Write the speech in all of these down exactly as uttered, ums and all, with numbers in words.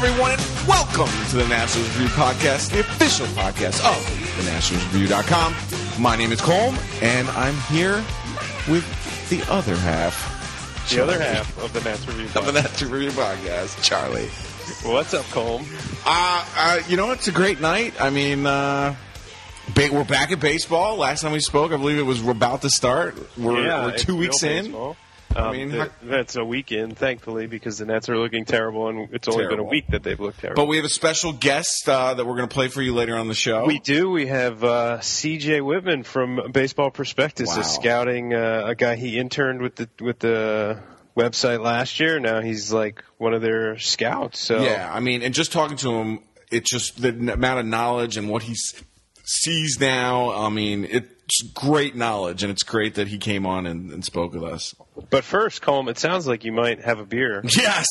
everyone, and welcome to the Nationals Review Podcast, the official podcast of the nationals review dot com. My name is Colm, and I'm here with the other half. The Charlie. Other half of the Nats Review Podcast. Of the Nats Review Podcast, Charlie. What's up, Colm? Uh, uh, you know, it's a great night. I mean, uh, ba- we're back at baseball. Last time we spoke, I believe it was about to start. We're, yeah, we're two weeks in. Baseball. I Um, mean, the, that's a weekend, thankfully, because the Nets are looking terrible, and it's only terrible. been a week that they've looked terrible. But we have a special guest uh, that we're going to play for you later on the show. We do. We have uh, C J Whitman from Baseball Prospectus, Wow. is scouting uh, a guy he interned with the with the website last year. Now he's like one of their scouts. So yeah, I mean, and just talking to him, it's just the amount of knowledge and what he sees now. I mean, it's great knowledge, and it's great that he came on and, and spoke with us. But first, Colm, it sounds like you might have a beer. Yes.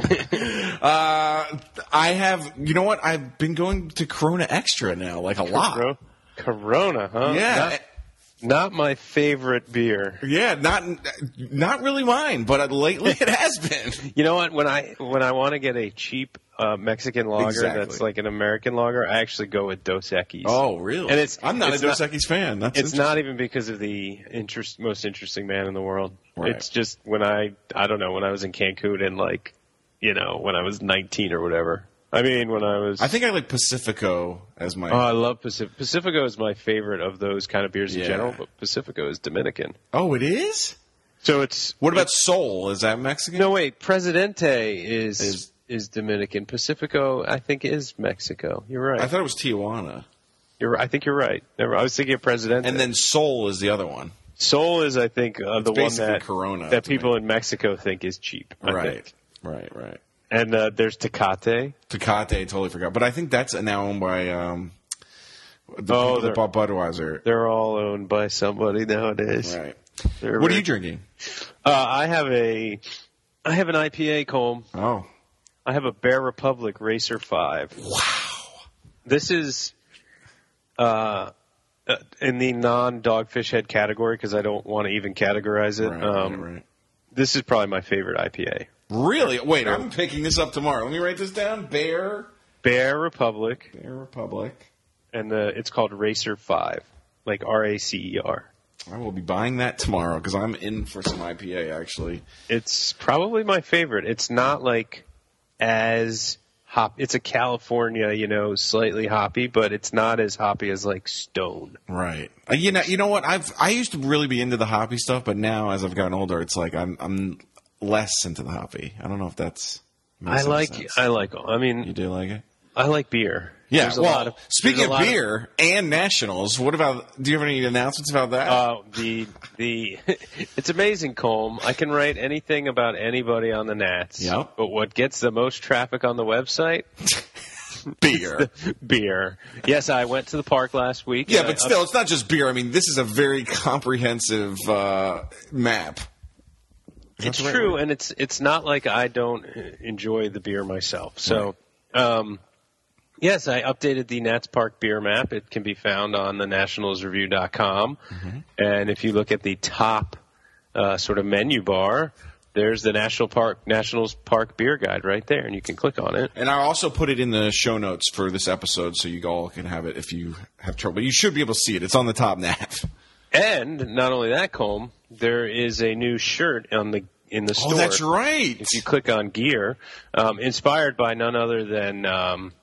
uh, I have, you know what? I've been going to Corona Extra now, like a lot. Corona, Corona huh? Yeah. Not, not my favorite beer. Yeah, not not really mine, but lately it has been. You know what? When I when I want to get a cheap uh, Mexican lager Exactly. that's like an American lager, I actually go with Dos Equis. Oh, really? And it's I'm not it's a Dos Equis fan. That's It's not even because of the interest, most interesting man in the world. Right. It's just when I I don't know when I was in Cancun and like you know when I was nineteen or whatever. I mean when I was. I think I like Pacifico as my. Oh, I love Pacifico. Pacifico is my favorite of those kind of beers Yeah. in general, but Pacifico is Dominican. Oh, it is? So it's. What about Sol? Is that Mexican? No, wait. Presidente is Is- is Dominican. Pacifico, I think, is Mexico. You're right. I thought it was Tijuana. You're. I think you're right. Never. I was thinking of Presidente. And then Sol is the other one. Sol is, I think, uh, the one basically that Corona that to people me. in Mexico think is cheap. I Right. think. Right, right. And uh, there's Tecate. Tecate, I totally forgot. But I think that's now owned by um, the Oh, people that they're- bought Budweiser. They're all owned by somebody nowadays. Right. They're What are very- you drinking? Uh, I have a, I have an I P A, Colm. Oh. I have a Bear Republic Racer Five. Wow. This is uh, uh, in the non-Dogfish Head category because I don't want to even categorize it. Right, um, right, right. This is probably my favorite I P A. Really? Wait, I'm picking this up tomorrow. Let me write this down. Bear. Bear Republic, Bear Republic. and uh, it's called Racer Five, like R A C E R. I will be buying that tomorrow because I'm in for some I P A, actually. It's probably my favorite. It's not like as hop. It's a California, you know, slightly hoppy, but it's not as hoppy as like Stone. Right. Uh, you know, you know what? I've I used to really be into the hoppy stuff, but now as I've gotten older, it's like I'm I'm less into the hoppy. I don't know if that's. I makes any like. sense. I like. I mean, You do like it? I like beer. Yeah. There's a well, lot of, speaking there's a of lot beer and nationals, what about? Do you have any announcements about that? Uh, the the it's amazing, Colm. I can write anything about anybody on the Nats. Yep. But what gets the most traffic on the website? beer. Beer. Yes, I went to the park last week. Yeah, and but I- still, it's not just beer. I mean, this is a very comprehensive uh, map. Is that It's the right true, word? and it's it's not like I don't enjoy the beer myself. So, um, yes, I updated the Nats Park beer map. It can be found on the nationals review dot com, Mm-hmm. and if you look at the top uh, sort of menu bar, there's the National Park Nationals Park Beer Guide right there, and you can click on it. And I also put it in the show notes for this episode, so you all can have it if you have trouble. You should be able to see it. It's on the top nav. And not only that, Colm, there is a new shirt on the in the store. Oh, that's right. If you click on gear, um, inspired by none other than, um,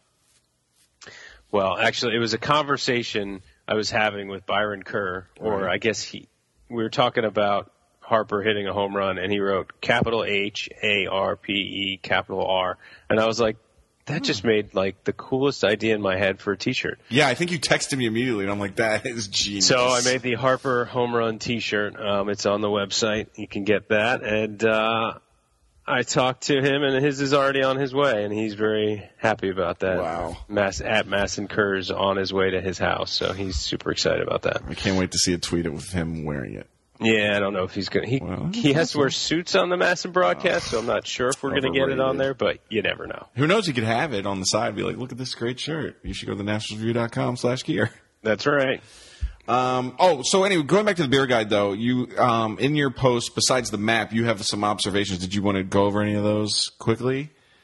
well, actually, it was a conversation I was having with Byron Kerr, or Right. I guess he, we were talking about Harper hitting a home run, and he wrote capital H A R P E capital R, and I was like, that just made like the coolest idea in my head for a T-shirt. Yeah, I think you texted me immediately, and I'm like, that is genius. So I made the Harper home run T-shirt. Um, it's on the website. You can get that. And uh, I talked to him, and his is already on his way, and he's very happy about that. Wow. Mass, at Masson Kerr's on his way to his house, so he's super excited about that. I can't wait to see a tweet with him wearing it. Yeah, I don't know if he's going to. He, Well, he has to wear suits on the Masson broadcast, so I'm not sure if we're going to get it on overrated. there, but you never know. Who knows? He could have it on the side. Be like, look at this great shirt. You should go to the nationals review dot com slash gear. That's right. Um, oh, so anyway, going back to the beer guide, though, you um, in your post, besides the map, you have some observations. Did you want to go over any of those quickly?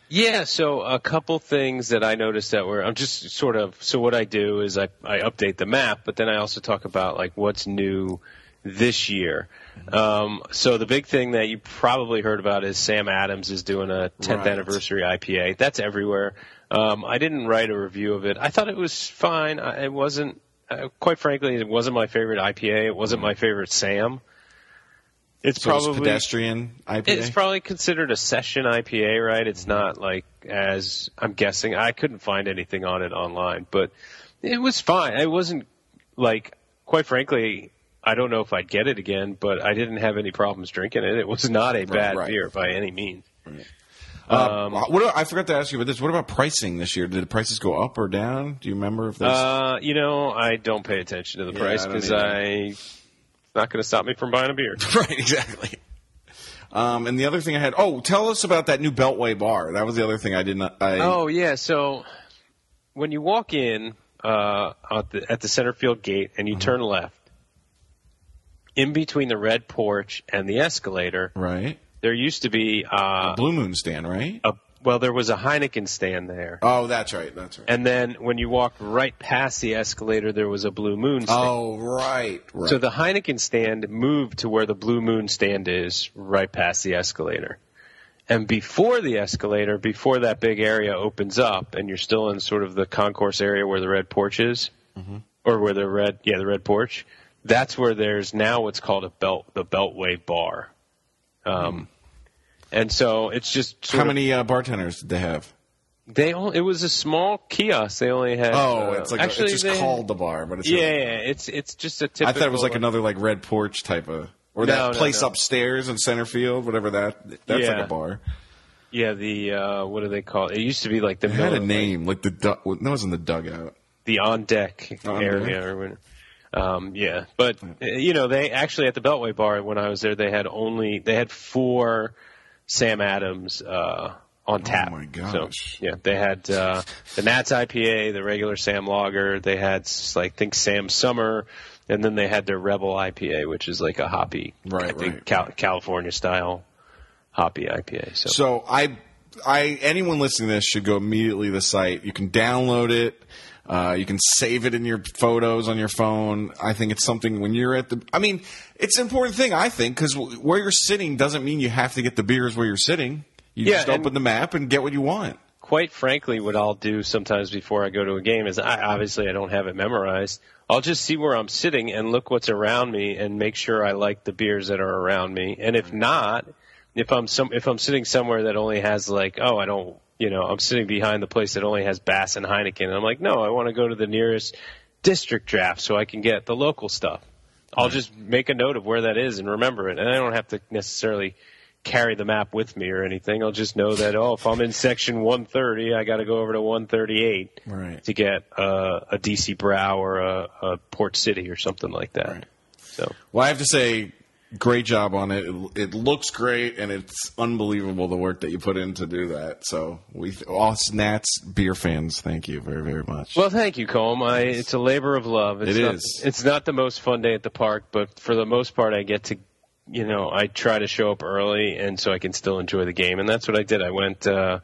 Yeah, so a couple things that I noticed that were, I'm just sort of, so what I do is I, I update the map, but then I also talk about like what's new this year. Um, so the big thing that you probably heard about is Sam Adams is doing a tenth Right. anniversary I P A. That's everywhere. Um, I didn't write a review of it. I thought it was fine. I, it wasn't, uh, quite frankly, it wasn't my favorite I P A. It wasn't my favorite Sam. It's So it's probably pedestrian I P A? It's probably considered a session I P A, right? It's not like as I'm guessing. I couldn't find anything on it online, but it was fine. It wasn't like, quite frankly, I don't know if I'd get it again, but I didn't have any problems drinking it. It was not a bad right. beer by any means. Right. Uh, what do, I forgot to ask you about this. What about pricing this year? Did the prices go up or down? Do you remember if there's... Uh, you know, I don't pay attention to the Yeah, price I don't because either. I it's not going to stop me from buying a beer. Right, exactly. Um, and the other thing I had... Oh, tell us about that new Beltway bar. That was the other thing I did not... I, Oh, yeah. So when you walk in uh, at, the, at the center field gate and you Mm-hmm. turn left, in between the red porch and the escalator, Right. there used to be uh, Blue Moon stand, right? a well, there was a Heineken stand there. Oh, that's right. That's right. And then when you walked right past the escalator, there was a Blue Moon stand. Oh, right. right. So the Heineken stand moved to where the Blue Moon stand is, right past the escalator. And before the escalator, before that big area opens up, and you're still in sort of the concourse area where the red porch is, mm-hmm. or where the red, yeah, the red porch, that's where there's now what's called a belt, the Beltway bar. Um, mm. And so it's just sort How of, many uh, bartenders did they have? They only, it was a small kiosk. They only had. Oh, uh, it's like actually a, it's just they, called the bar, but it's yeah, really, yeah, it's it's just a typical. I thought it was like another like red porch type of, or No, that no, place no. upstairs in center field, whatever that. That's Yeah. like a bar. Yeah, the uh, what do they call it? It used to be like the It had a Miller- name, like the du- well, that was in the dugout. the on deck On area deck. or whatever. Um, yeah, but uh, you know, they actually at the Beltway bar when I was there, they had only they had four Sam Adams uh, on tap. my gosh. So, yeah, they had uh, the Nats I P A, the regular Sam Lager. They had like I think Sam Summer, and then they had their Rebel I P A, which is like a hoppy, Right, I think right. Cal- California style hoppy I P A. So, So I, I anyone listening to this should go immediately to the site. You can download it. Uh, you can save it in your photos on your phone. I think it's something when you're at the. I mean, it's an important thing. I think because where you're sitting doesn't mean you have to get the beers where you're sitting. You Yeah, just and- open the map and get what you want. quite frankly, what I'll do sometimes before I go to a game is I obviously I don't have it memorized. I'll just see where I'm sitting and look what's around me and make sure I like the beers that are around me. And if not, if I'm some if I'm sitting somewhere that only has like, oh, I don't, you know, I'm sitting behind the place that only has Bass and Heineken, and I'm like, no, I want to go to the nearest district draft so I can get the local stuff. I'll just make a note of where that is and remember it, and I don't have to necessarily carry the map with me or anything. I'll just know that, oh, if I'm in section one thirty, I got to go over to one thirty-eight Right. to get uh, a D C Brow or a, a Port City or something like that. Right. So, Well, I have to say, great job on it. It, it looks great, and it's unbelievable the work that you put in to do that. So, we, us Nats beer fans, thank you very, very much. well, thank you, Colm. I, it's a labor of love. It's It not, is. It's not the most fun day at the park, but for the most part, I get to, you know, I try to show up early, and so I can still enjoy the game, and that's what I did. I went, uh,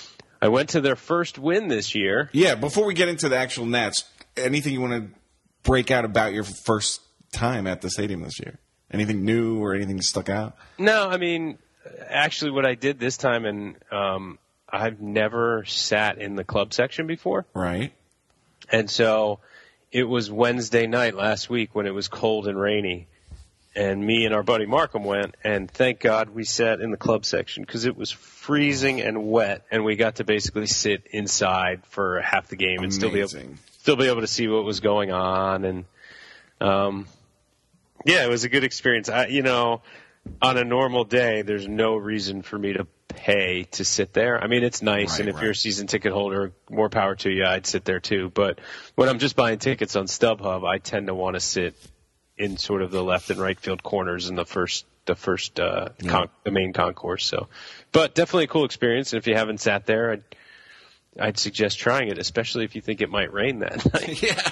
I went to their first win this year. Yeah, before we get into the actual Nats, anything you want to break out about your first time at the stadium this year? Anything new or anything that stuck out? No, I mean, actually, what I did this time, and um, I've never sat in the club section before, Right. and so it was Wednesday night last week when it was cold and rainy, and me and our buddy Markham went, and thank God we sat in the club section because it was freezing and wet, and we got to basically sit inside for half the game and still be able, Amazing. still be able to see what was going on, and um, yeah, it was a good experience. I, you know, on a normal day, there's no reason for me to pay to sit there. I mean, it's nice, Right, and if right. you're a season ticket holder, more power to you. I'd sit there too. But when I'm just buying tickets on StubHub, I tend to want to sit in sort of the left and right field corners in the first, the first, uh, Yeah. con- the main concourse. So, but definitely a cool experience. And if you haven't sat there, I'd, I'd suggest trying it, especially if you think it might rain that night. Yeah.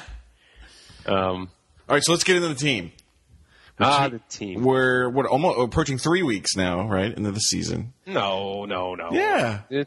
Um, All right, so let's get into the team. ah, the team. We're what almost approaching three weeks now, right, into the season. No, no, no. Yeah. It's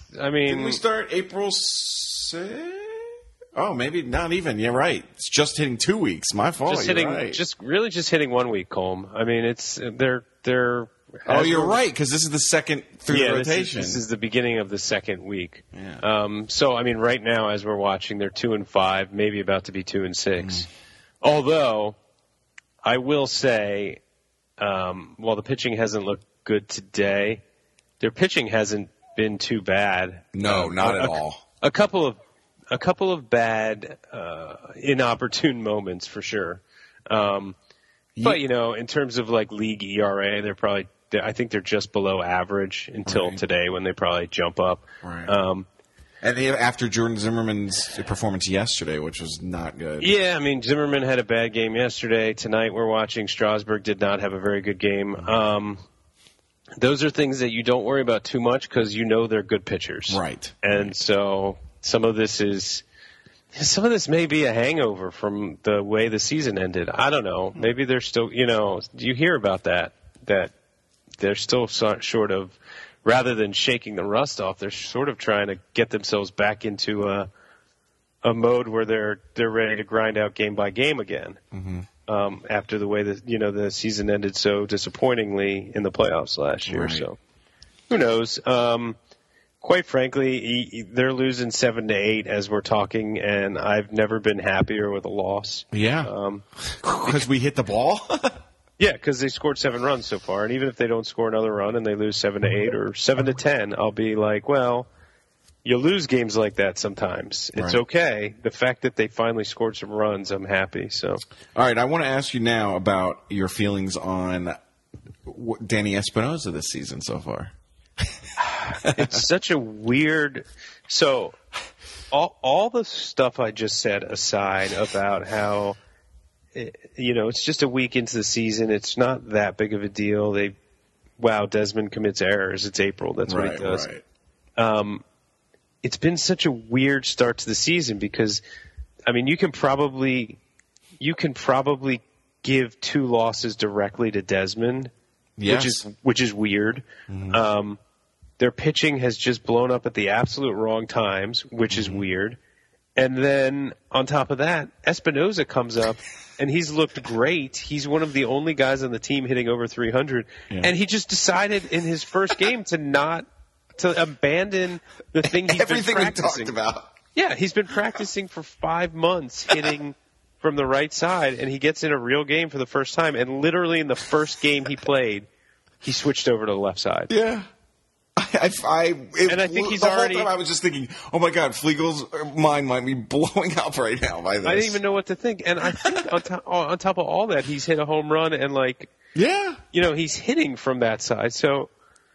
I mean, Didn't we start April sixth? Oh, maybe not even. You're right. It's just hitting two weeks. My fault. just You're hitting, right. just really just hitting one week, Colm. I mean, it's they're they're. Oh, you're right, because this is the second through yeah, the this rotation. is, this is the beginning of the second week. Yeah. Um, so, I mean, right now, as we're watching, they're two and five, maybe about to be two and six. Mm. Although, I will say, um, while the pitching hasn't looked good today, their pitching hasn't been too bad. No, um, not a, at all. A couple of a couple of bad, uh, inopportune moments for sure. Um, but you know, in terms of like league E R A, they're probably. I think they're just below average until right. today when they probably jump up. Right. Um, and they, after Jordan Zimmerman's performance yesterday, which was not good. Yeah, I mean, Zimmerman had a bad game yesterday. Tonight we're watching Strasburg did not have a very good game. Um, those are things that you don't worry about too much because you know they're good pitchers. Right. And so some of this is some of this may be a hangover from the way the season ended. I don't know. Maybe they're still, you know, you hear about that, that they're still sort of, rather than shaking the rust off, they're sort of trying to get themselves back into a a mode where they're they're ready to grind out game by game again. Mm-hmm. Um, after the way that you know the season ended so disappointingly in the playoffs last year, right. so who knows? Um, quite frankly, he, he, they're losing seven to eight as we're talking, and I've never been happier with a loss. Yeah, because um, we hit the ball. Yeah, because they scored seven runs so far, and even if they don't score another run and they lose seven to eight or seven to ten, I'll be like, well, you lose games like that sometimes. It's right. okay. The fact that they finally scored some runs, I'm happy. So, all right, I want to ask you now about your feelings on Danny Espinosa this season so far. It's such a weird. So, all all the stuff I just said aside about how. You know, it's just a week into the season. It's not that big of a deal. They, wow, Desmond commits errors. It's April. That's what right, he does. Right. Um, it's been such a weird start to the season because, I mean, you can probably, you can probably give two losses directly to Desmond, yes. which is which is weird. Mm-hmm. Um, their pitching has just blown up at the absolute wrong times, which mm-hmm. is weird. And then on top of that, Espinosa comes up, and he's looked great. He's one of the only guys on the team hitting over three hundred. Yeah. And he just decided in his first game to not to abandon the thing he's Everything been practicing. we talked about. Yeah, he's been practicing for five months hitting from the right side, and he gets in a real game for the first time. And literally in the first game he played, he switched over to the left side. Yeah. I, I, it, and I think he's the already. whole time I was just thinking, oh my God, Fliegel's mind might be blowing up right now by this. I didn't even know what to think, and I think on top, on top of all that, he's hit a home run, and like, yeah, you know, he's hitting from that side. So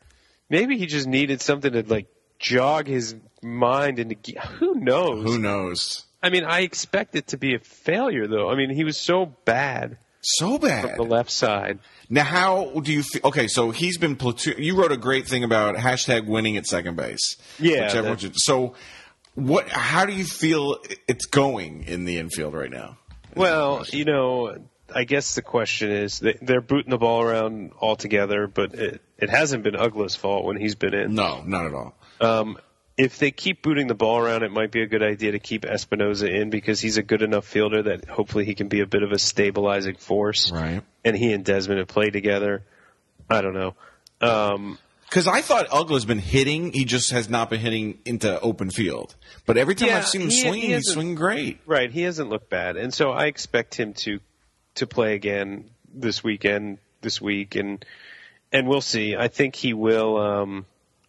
maybe he just needed something to like jog his mind into. Who knows? Who knows? I mean, I expect it to be a failure, though. I mean, he was so bad. So bad. From the left side. Now, how do you feel? Okay, so he's been platoon. You wrote a great thing about hashtag winning at second base. Yeah. Should, so, what? How do you feel it's going in the infield right now? Well, you know, I guess the question is they, they're booting the ball around altogether, but it, it hasn't been Uggla's fault when he's been in. No, not at all. Um, if they keep booting the ball around, it might be a good idea to keep Espinosa in because he's a good enough fielder that hopefully he can be a bit of a stabilizing force. Right. And he and Desmond have played together. I don't know. Um, Because I thought Uggla's been hitting, he just has not been hitting into open field. But every time yeah, I've seen him he, swing, he he's swinging great. Right, he hasn't looked bad, and so I expect him to to play again this weekend, this week, and and we'll see. I think he will. Um,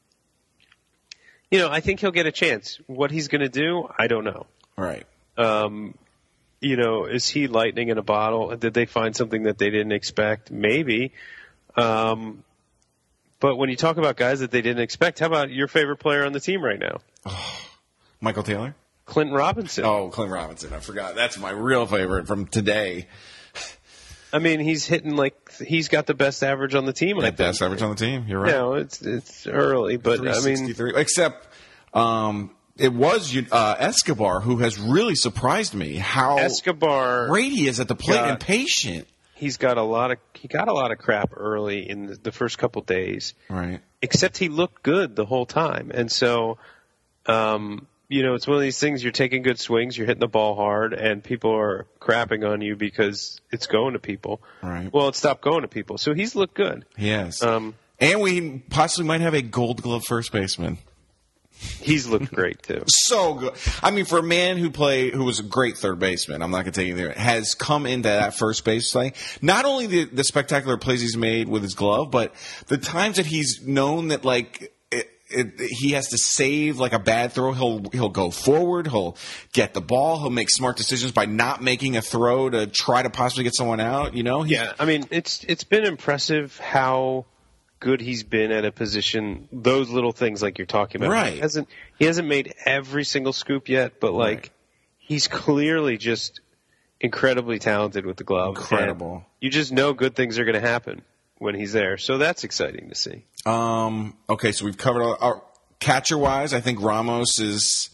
you know, I think he'll get a chance. What he's going to do, I don't know. Right. Um, you know, is he lightning in a bottle? Did they find something that they didn't expect? Maybe. Um, but when you talk about guys that they didn't expect, how about your favorite player on the team right now? Oh, Michael Taylor? Clinton Robinson. Oh, Clinton Robinson. I forgot. That's my real favorite from today. I mean, he's hitting like he's got the best average on the team. The best average on the team. You're right. No, it's it's early, but I mean, except um, it was uh, Escobar who has really surprised me. How Escobar great he is at the plate got, and patient. he's got a lot of he got a lot of crap early in the, the first couple days. Right. Except he looked good the whole time, and so, um, you know, it's one of these things. You're taking good swings, you're hitting the ball hard, and people are crapping on you because it's going to people. Right. Well, it stopped going to people, so he's looked good. Yes. Um, and we possibly might have a Gold Glove first baseman. He's looked great too. So good. I mean, for a man who play who was a great third baseman, I'm not going to take you there, has come into that first base thing. Not only the, the spectacular plays he's made with his glove, but the times that he's known that like it, it, he has to save like a bad throw. He'll he'll go forward. He'll get the ball. He'll make smart decisions by not making a throw to try to possibly get someone out. You know? He's, Yeah, I mean, it's it's been impressive how good he's been at a position. Those little things like you're talking about. Right. He hasn't he hasn't made every single scoop yet, but like Right. he's clearly just incredibly talented with the glove. Incredible. And you just know good things are going to happen when he's there. So that's exciting to see. Um. Okay, so we've covered all, our catcher wise. I think Ramos is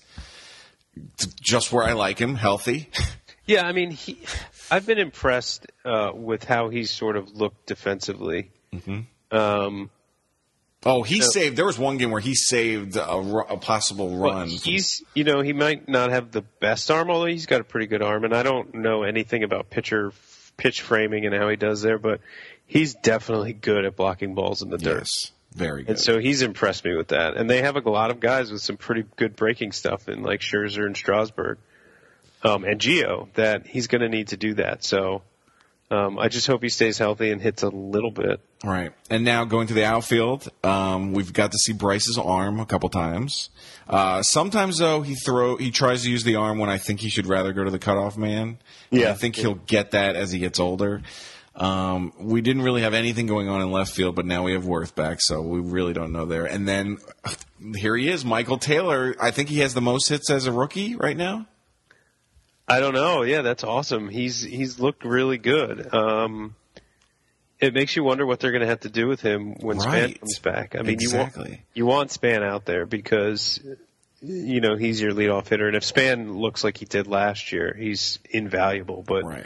just where I like him, healthy. Yeah, I mean, he. I've been impressed uh, with how he's sort of looked defensively. Mm-hmm. Um, Oh, he So- saved. There was one game where he saved a, ru- a possible well, run. he's, you know, he might not have the best arm, although he's got a pretty good arm, and I don't know anything about pitcher pitch framing and how he does there, but he's definitely good at blocking balls in the dirt. Yes, very good. And so he's impressed me with that. And they have a lot of guys with some pretty good breaking stuff in like Scherzer and Strasburg, um, and Gio that he's going to need to do that. So um, I just hope he stays healthy and hits a little bit. Right. And now going to the outfield, um, we've got to see Bryce's arm a couple times. Uh, sometimes, though, he throw he tries to use the arm when I think he should rather go to the cutoff man. And Yeah. I think he'll get that as he gets older. Um, we didn't really have anything going on in left field, but now we have Worth back, so we really don't know there. And then here he is, Michael Taylor. I think he has the most hits as a rookie right now. I don't know. Yeah, that's awesome. He's he's looked really good. Um, it makes you wonder what they're going to have to do with him when Span Right. comes back. I mean, you Exactly. want you want Span out there because you know he's your leadoff hitter, and if Span looks like he did last year, he's invaluable. But Right.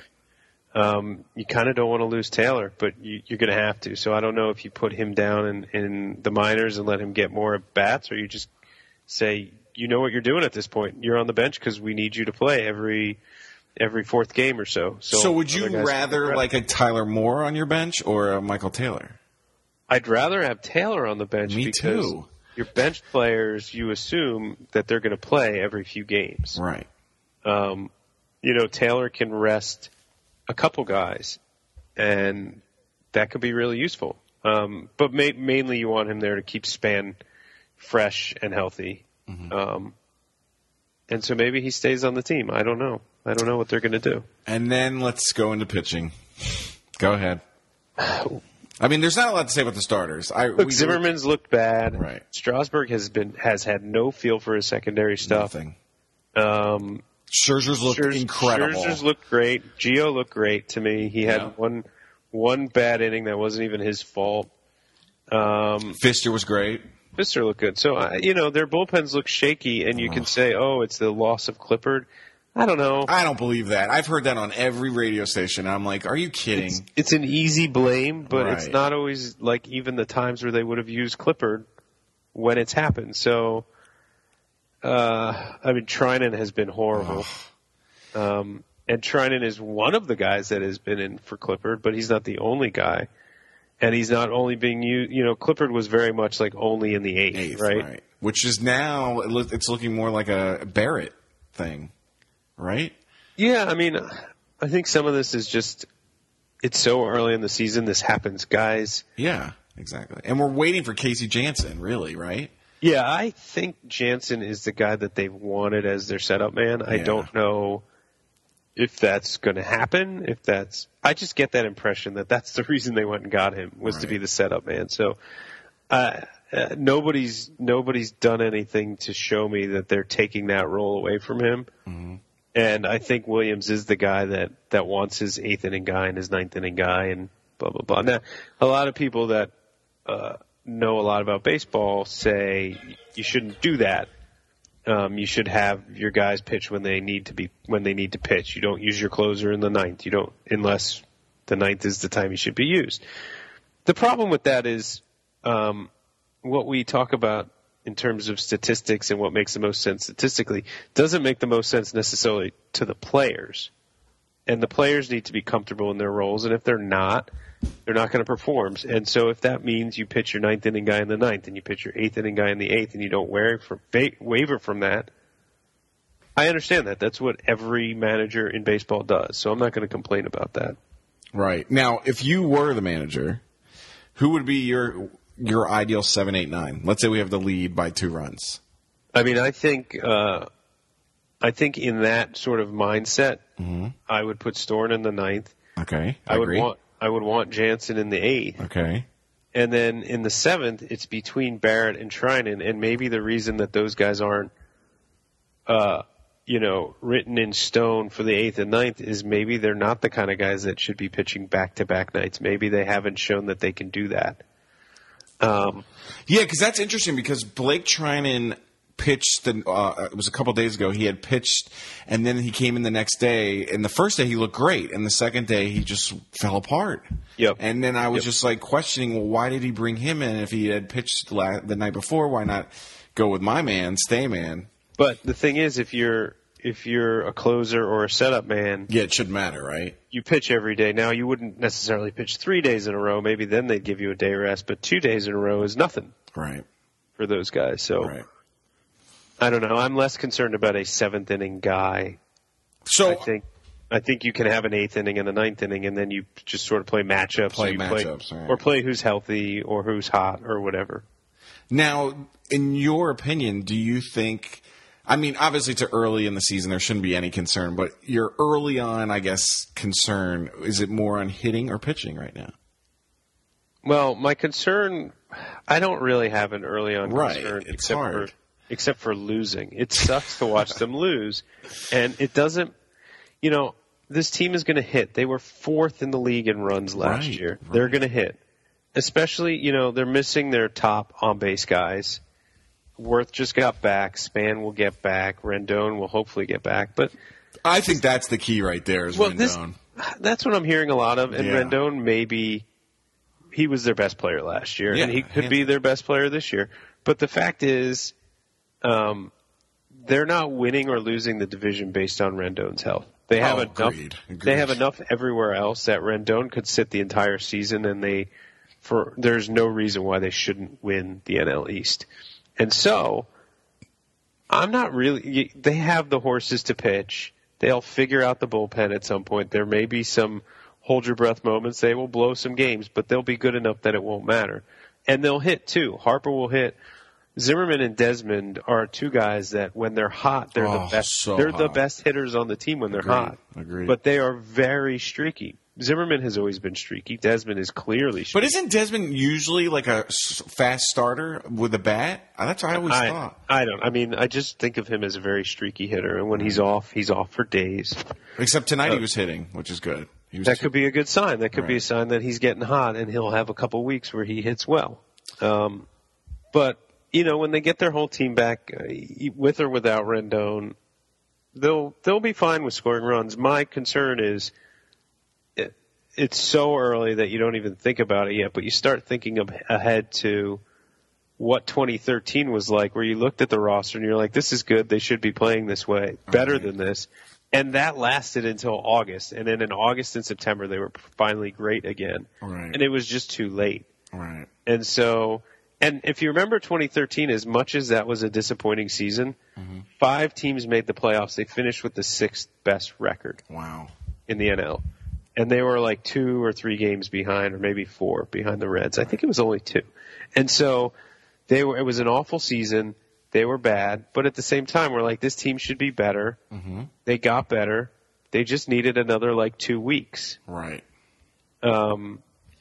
um, you kind of don't want to lose Taylor, but you, you're going to have to. So I don't know if you put him down in, in the minors and let him get more at bats, or you just say, you know what you're doing at this point. You're on the bench because we need you to play every every fourth game or so. So, So would you other guys can rather progress. like a Tyler Moore on your bench or a Michael Taylor? I'd rather have Taylor on the bench Me because too. your bench players, you assume that they're going to play every few games. Right. Um, you know, Taylor can rest a couple guys, and that could be really useful. Um, but ma- mainly you want him there to keep Span fresh and healthy. Mm-hmm. Um, and so maybe he stays on the team. I don't know. I don't know what they're going to do. And then let's go into pitching. Go ahead. I mean, there's not a lot to say about the starters. I, Look, we- Zimmerman's looked bad. Right. Strasburg has been has had no feel for his secondary stuff. Nothing. Um, Scherzer's looked Scherz- incredible. Scherzer's looked great. Gio looked great to me. He had Yeah. one one bad inning that wasn't even his fault. Um, Fister was great. Fister looked good. So, I, you know, their bullpens look shaky, and you can say, oh, it's the loss of Clippard. I don't know. I don't believe that. I've heard that on every radio station. I'm like, are you kidding? It's, it's an easy blame, but it's Right. not always like even the times where they would have used Clippard when it's happened. So, uh, I mean, Trinan has been horrible. Um, and Trinan is one of the guys that has been in for Clippard, but he's not the only guy. And he's not only being used, you know, Clippard was very much like only in the eighth, Eighth, right? Which is now, it look- it's looking more like a Barrett thing, right? Yeah, I mean, I think some of this is just, it's so early in the season, this happens, guys. Yeah, exactly. And we're waiting for Casey Jansen, really, right? Yeah, I think Jansen is the guy that they've wanted as their setup man. I Yeah. don't know if that's going to happen. If that's, I just get that impression that that's the reason they went and got him was to Right. be the setup man. So, uh, uh, nobody's nobody's done anything to show me that they're taking that role away from him. Mm-hmm. And I think Williams is the guy that that wants his eighth inning guy and his ninth inning guy and blah blah blah. Now, a lot of people that uh, know a lot about baseball say you shouldn't do that. Um, you should have your guys pitch when they need to be when they need to pitch. You don't use your closer in the ninth. You don't unless the ninth is the time he should be used. The problem with that is um, what we talk about in terms of statistics and what makes the most sense statistically doesn't make the most sense necessarily to the players. And the players need to be comfortable in their roles, and if they're not, they're not going to perform. And so if that means you pitch your ninth inning guy in the ninth and you pitch your eighth inning guy in the eighth and you don't waver from, waver from that, I understand that. That's what every manager in baseball does. So I'm not going to complain about that. Right. Now, if you were the manager, who would be your your ideal seven, eight, nine? Let's say we have the lead by two runs. I mean, I think uh, I think in that sort of mindset, mm-hmm. I would put Storen in the ninth. Okay, I, I agree. would want I would want Jansen in the eighth. Okay. And then in the seventh, it's between Barrett and Treinen, and maybe the reason that those guys aren't, uh, you know, written in stone for the eighth and ninth is maybe they're not the kind of guys that should be pitching back-to-back nights. Maybe they haven't shown that they can do that. Um, yeah, because that's interesting because Blake Treinen pitched the uh, it was a couple of days ago. He had pitched, and then he came in the next day. And the first day he looked great, and the second day he just fell apart. Yep. And then I was yep. just like questioning, well, why did he bring him in if he had pitched la- the night before? Why not go with my man, stay man? But the thing is, if you're if you're a closer or a setup man, yeah, it should matter, right? You pitch every day. Now you wouldn't necessarily pitch three days in a row. Maybe then they'd give you a day rest. But two days in a row is nothing, right, for those guys. So. Right. I don't know. I'm less concerned about a seventh inning guy. So I think I think you can have an eighth inning and a ninth inning, and then you just sort of play matchups, play or matchups, play, right. or play who's healthy or who's hot or whatever. Now, in your opinion, do you think? I mean, obviously it's early in the season. There shouldn't be any concern, but your early on, I guess, concern is it more on hitting or pitching right now? Well, my concern, I don't really have an early on right. concern, It's except hard. for. Except for losing. It sucks to watch them lose. And it doesn't, you know, this team is going to hit. They were fourth in the league in runs last right, year. Right. They're going to hit. Especially, you know, they're missing their top on-base guys. Worth just got back. Span will get back. Rendon will hopefully get back. But I think that's the key right there is well, Rendon. This, that's what I'm hearing a lot of. And yeah. Rendon maybe he was their best player last year. Yeah, and he could be their best player this year. But the fact is, Um, they're not winning or losing the division based on Rendon's health. They have oh, enough. agreed, agreed. They have enough everywhere else that Rendon could sit the entire season, and they, for there's no reason why they shouldn't win the N L East. And so, I'm not really. They have the horses to pitch. They'll figure out the bullpen at some point. There may be some hold your breath moments. They will blow some games, but they'll be good enough that it won't matter. And they'll hit too. Harper will hit. Zimmerman and Desmond are two guys that when they're hot, they're oh, the best. So they're hot. the best hitters on the team when they're Agreed. hot. Agreed. But they are very streaky. Zimmerman has always been streaky. Desmond is clearly streaky. But isn't Desmond usually like a fast starter with a bat? That's what I always I, thought. I don't. I mean, I just think of him as a very streaky hitter, and when he's off, he's off for days. Except tonight uh, he was hitting, which is good. He was that too- could be a good sign. That could right. be a sign that he's getting hot, and he'll have a couple weeks where he hits well. Um, but you know, when they get their whole team back, uh, with or without Rendon, they'll they'll be fine with scoring runs. My concern is it, it's so early that you don't even think about it yet, but you start thinking of, ahead to what twenty thirteen was like, where you looked at the roster and you're like, this is good. They should be playing this way, better okay. than this. And that lasted until August. And then in August and September, they were finally great again. Right. And it was just too late. Right. And so... And if you remember twenty thirteen, as much as that was a disappointing season, mm-hmm. five teams made the playoffs. They finished with the sixth best record. Wow. In the N L. And they were like two or three games behind, or maybe four behind the Reds. I think it was only two. And so they were. It was an awful season. They were bad. But at the same time, we're like, this team should be better. Mm-hmm. They got better. They just needed another like two weeks. Right. Um.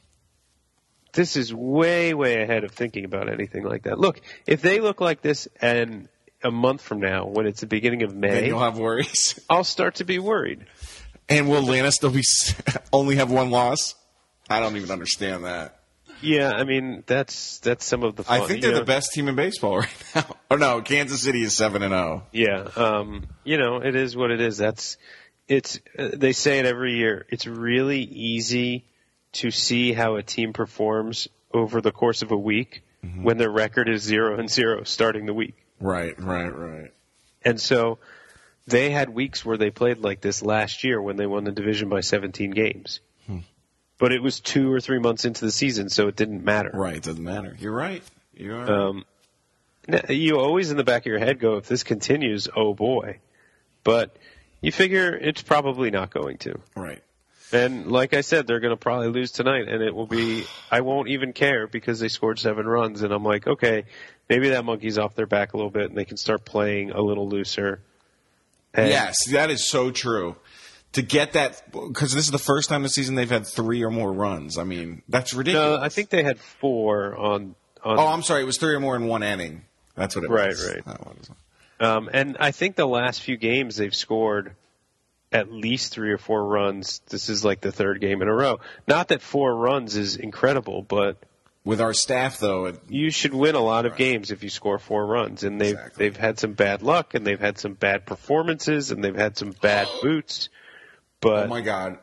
This is way, way ahead of thinking about anything like that. Look, if they look like this and a month from now, when it's the beginning of May, then you'll have worries. I'll start to be worried. And will Atlanta still be only have one loss? I don't even understand that. Yeah, I mean that's that's some of the fun. I think they're you know? the best team in baseball right now. Oh no, Kansas City is seven and zero. Yeah, um, you know it is what it is. That's it's uh, they say it every year. It's really easy to see how a team performs over the course of a week mm-hmm. when their record is zero and zero starting the week. Right, right, right. And so they had weeks where they played like this last year when they won the division by seventeen games. Hmm. But it was two or three months into the season, so it didn't matter. Right, it doesn't matter. You're right. You're right. Um, you always in the back of your head go, if this continues, oh boy. But you figure it's probably not going to. Right. And like I said, they're going to probably lose tonight, and it will be, I won't even care because they scored seven runs, and I'm like, okay, maybe that monkey's off their back a little bit, and they can start playing a little looser. And yes, that is so true. To get that, because this is the first time this season they've had three or more runs. I mean, that's ridiculous. No, I think they had four on. on oh, I'm sorry. It was three or more in one inning. That's what it right, was. Right, right. Um, and I think the last few games they've scored at least three or four runs. This is like the third game in a row. Not that four runs is incredible, but with our staff, though, it, you should win a lot of right. games if you score four runs. And they've exactly. they've had some bad luck, and they've had some bad performances, and they've had some bad boots. But oh my God!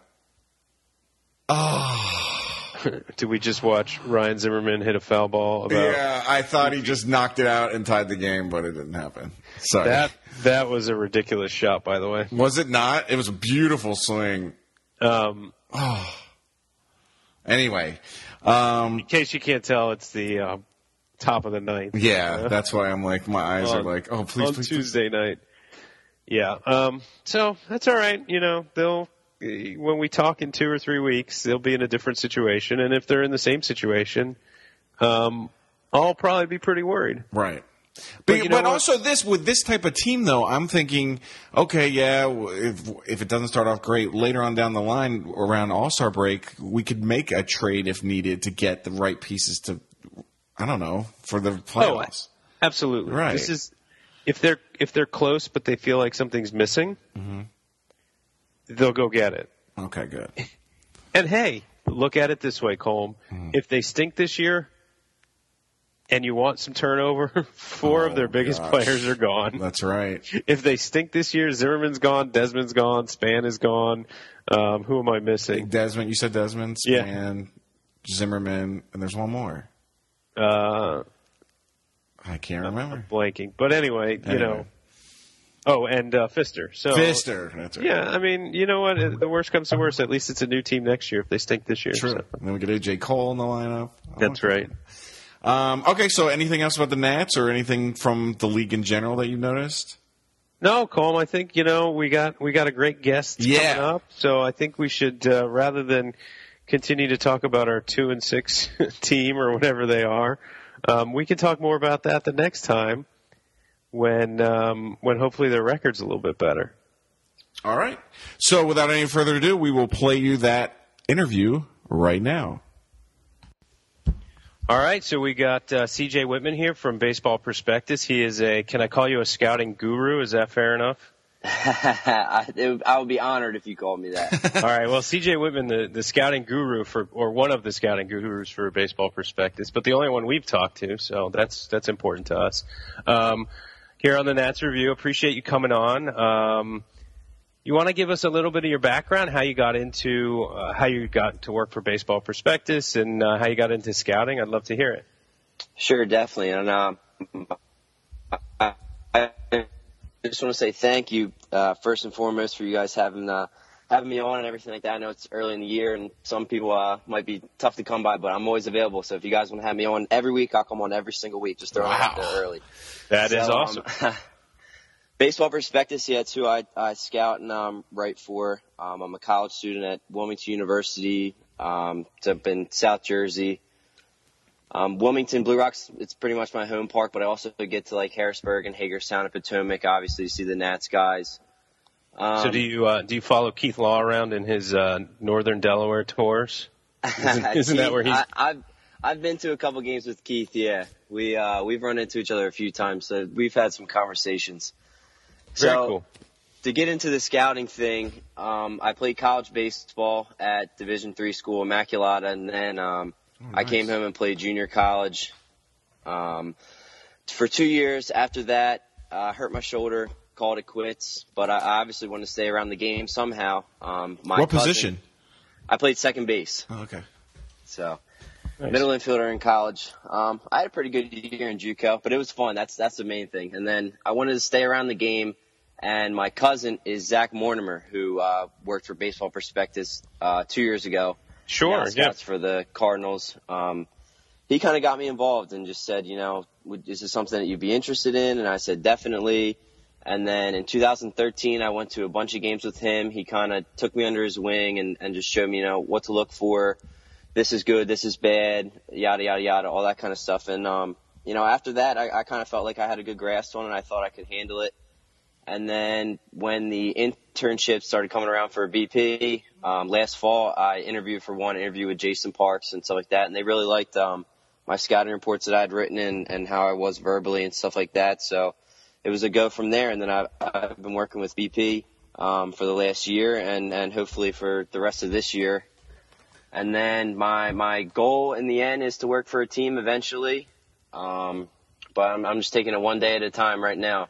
Oh. Did we just watch Ryan Zimmerman hit a foul ball? About yeah, I thought he just knocked it out and tied the game, but it didn't happen. Sorry. That that was a ridiculous shot, by the way. Was it not? It was a beautiful swing. Um, oh. Anyway, um, in case you can't tell, it's the uh, top of the ninth. Yeah, uh, that's why I'm like, my eyes on, are like, oh, please, on please, Tuesday please. night. Yeah. Um, so that's all right. You know, they'll. When we talk in two or three weeks, they'll be in a different situation. And if they're in the same situation, um, I'll probably be pretty worried. Right. But, But, you know but what? also this, with this type of team, though, I'm thinking, okay, yeah, if, if it doesn't start off great, later on down the line around All-Star break, we could make a trade if needed to get the right pieces to, I don't know, for the playoffs. Oh, absolutely. Right. This is, if they're, if they're close but they feel like something's missing, mm-hmm. they'll go get it. Okay, good. And hey, look at it this way, Colm. Mm. If they stink this year and you want some turnover, four oh, of their biggest gosh. players are gone. That's right. If they stink this year, Zimmerman's gone, Desmond's gone, Span is gone. Um, who am I missing? Desmond. You said Desmond, Span, yeah. Zimmerman, and there's one more. Uh, I can't remember. I'm blanking. But anyway, anyway. you know. Oh, and uh, Pfister. So, Pfister, that's right. Yeah, I mean, you know what? The worst comes to worst. At least it's a new team next year if they stink this year. True. So. And then we get A J Cole in the lineup. That's right. Um, okay, so anything else about the Nats or anything from the league in general that you've noticed? No, Colm, I think, you know, we got we got a great guest yeah. coming up. So I think we should, uh, rather than continue to talk about our two and six team or whatever they are, um, we can talk more about that the next time. When um, when hopefully their record's a little bit better. All right. So without any further ado, we will play you that interview right now. All right. So we got uh, C J Whitman here from Baseball Prospectus. He is a, can I call you a scouting guru? Is that fair enough? I, it, I would be honored if you called me that. All right. Well, C J Whitman, the, the scouting guru for, or one of the scouting gurus for Baseball Prospectus, but the only one we've talked to. So that's that's important to us. Um, Here on the Nats Review, appreciate you coming on. Um, you want to give us a little bit of your background, how you got into, uh, how you got to work for Baseball Prospectus, and uh, how you got into scouting? I'd love to hear it. Sure, definitely. And um, I, I just want to say thank you uh, first and foremost for you guys having uh, having me on and everything like that. I know it's early in the year, and some people uh, might be tough to come by, but I'm always available. So if you guys want to have me on every week, I'll come on every single week. Just throw wow. it out there early. That so, is awesome. Um, Baseball Prospectus, yeah, it's who I, I scout and um, write for. Um, I'm a college student at Wilmington University. Um, it's up in South Jersey. Um, Wilmington, Blue Rocks, it's pretty much my home park, but I also get to like Harrisburg and Hagerstown and Potomac, obviously, to see the Nats guys. Um, so do you uh, do you follow Keith Law around in his uh, Northern Delaware tours? Isn't, isn't Keith, that where he's? I, I've I've been to a couple games with Keith. Yeah, we uh, we've run into each other a few times, so we've had some conversations. Very so, cool. To get into the scouting thing, um, I played college baseball at Division three school, Immaculata, and then um, oh, nice. I came home and played junior college um, for two years. After that, uh, hurt my shoulder, called it quits. But I I obviously wanted to stay around the game somehow. Um, my What cousin- position? I played second base. Oh, okay. So, Nice. middle infielder in college. Um, I had a pretty good year in JUCO, but it was fun. That's that's the main thing. And then I wanted to stay around the game. And my cousin is Zach Mortimer, who uh, worked for Baseball Prospectus uh, two years ago. Sure, Now yeah. scouts for the Cardinals. Um, he kind of got me involved and just said, you know, would, is this something that you'd be interested in? And I said, definitely. And then in two thousand thirteen, I went to a bunch of games with him. He kind of took me under his wing and, and just showed me, you know, what to look for. This is good, this is bad, yada, yada, yada, all that kind of stuff. And, um, you know, after that, I, I kind of felt like I had a good grasp on it. I thought I could handle it. And then when the internships started coming around for B P, um, last fall, I interviewed for one interview with Jason Parks and stuff like that. And they really liked um, my scouting reports that I had written and, and how I was verbally and stuff like that. So it was a go from there. And then I, I've been working with B P um, for the last year and, and hopefully for the rest of this year. And then my my goal in the end is to work for a team eventually. Um, but I'm, I'm just taking it one day at a time right now.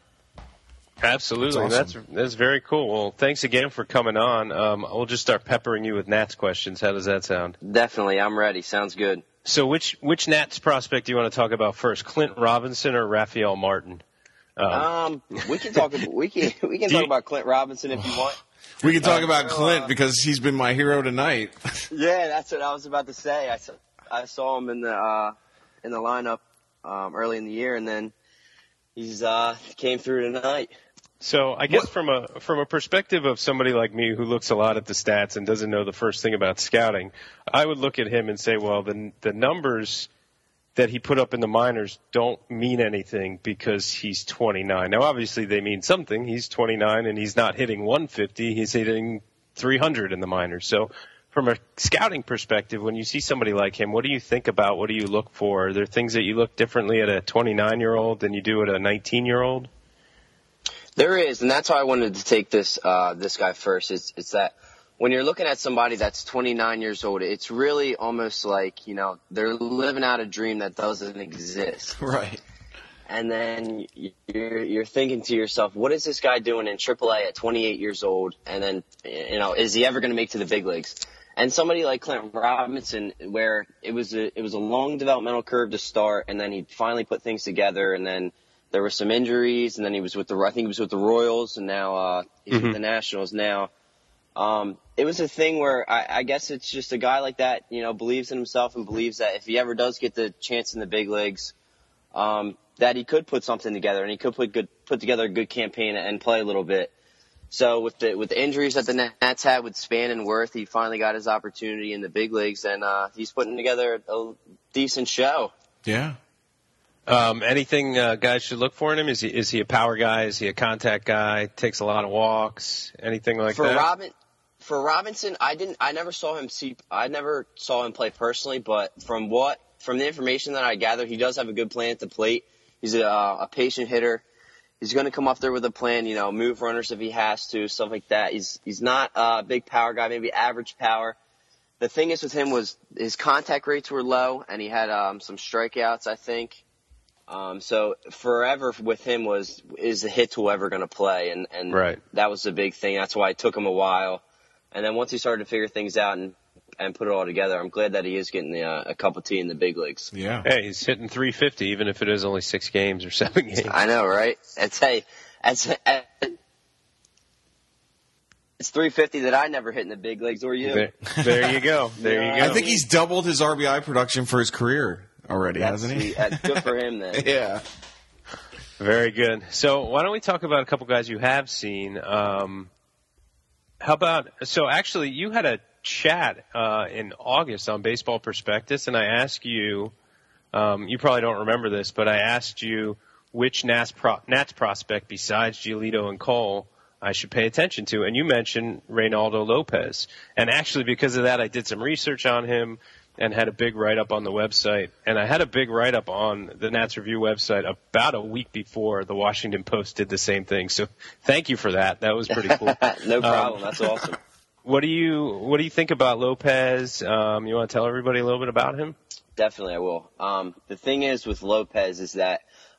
Absolutely. That's That's, awesome. that's very cool. Well, thanks again for coming on. Um, we'll just start peppering you with Nats questions. How does that sound? Definitely, I'm ready. Sounds good. So which which Nats prospect do you want to talk about first, Clint Robinson or Rafael Martin? Um, Um, we can talk. We can we can Do talk you- about Clint Robinson if you want. We can talk Uh, about so, Clint uh, because he's been my hero tonight. Yeah, that's what I was about to say. I saw, I saw him in the uh, in the lineup um, early in the year, and then he's uh, came through tonight. So I guess What- from a from a perspective of somebody like me who looks a lot at the stats and doesn't know the first thing about scouting, I would look at him and say, well, the the numbers that he put up in the minors don't mean anything because he's twenty-nine. Now, obviously, they mean something. He's twenty-nine and he's not hitting one fifty. He's hitting three hundred in the minors. So from a scouting perspective, when you see somebody like him, what do you think about? What do you look for? Are there things that you look differently at a twenty-nine-year-old than you do at a nineteen-year-old? There is, and that's why I wanted to take this uh, this guy first. It's it's that when you're looking at somebody that's twenty-nine years old, it's really almost like, you know, they're living out a dream that doesn't exist. Right. And then you're you're thinking to yourself, what is this guy doing in triple A at twenty-eight years old? And then, you know, is he ever going to make to the big leagues? And somebody like Clint Robinson, where it was a it was a long developmental curve to start, and then he finally put things together, and then there were some injuries, and then he was with the I think he was with the Royals, and now uh, he's Mm-hmm. with the Nationals now. Um, it was a thing where I, I guess it's just a guy like that, you know, believes in himself and believes that if he ever does get the chance in the big leagues, um, that he could put something together and he could put good put together a good campaign and play a little bit. So with the with the injuries that the Nats had with Span and Worth, he finally got his opportunity in the big leagues, and uh, he's putting together a decent show. Yeah. Um, anything uh, guys should look for in him? Is he is he a power guy? Is he a contact guy? Takes a lot of walks? Anything like For that? Robin, for Robinson, I didn't. I never saw him see. I never saw him play personally, but from what from the information that I gathered, he does have a good plan at the plate. He's a, a patient hitter. He's going to come up there with a plan, you know, move runners if he has to, stuff like that. He's he's not a big power guy, maybe average power. The thing is with him was his contact rates were low, and he had um, some strikeouts, I think. Um, so forever with him was, is the hit tool ever going to play? And, and Right. that was the big thing. That's why it took him a while. And then once he started to figure things out and, and put it all together, I'm glad that he is getting the, uh, a cup of tea in the big leagues. Yeah. Hey, he's hitting three fifty, even if it is only six games or seven games. I know, right? It's, hey, it's, it's three fifty that I never hit in the big leagues, or you. There, there you go. There you Yeah. go. I think he's doubled his R B I production for his career already, That's hasn't he? sweet. That's good for him then. Yeah. Very good. So why don't we talk about a couple guys you have seen? Um, how about – so actually you had a chat uh, in August on Baseball Prospectus, and I asked you um, – you probably don't remember this, but I asked you which Nats, pro- Nats prospect besides Giolito and Cole I should pay attention to, and you mentioned Reynaldo Lopez. And actually because of that I did some research on him and had a big write-up on the website. And I had a big write-up on the Nats Review website about a week before the Washington Post did the same thing. So thank you for that. That was pretty cool. No problem. Um, That's awesome. What do you What do you think about Lopez? Um, you want to tell everybody a little bit about him? Definitely, I will. Um, the thing is with Lopez is that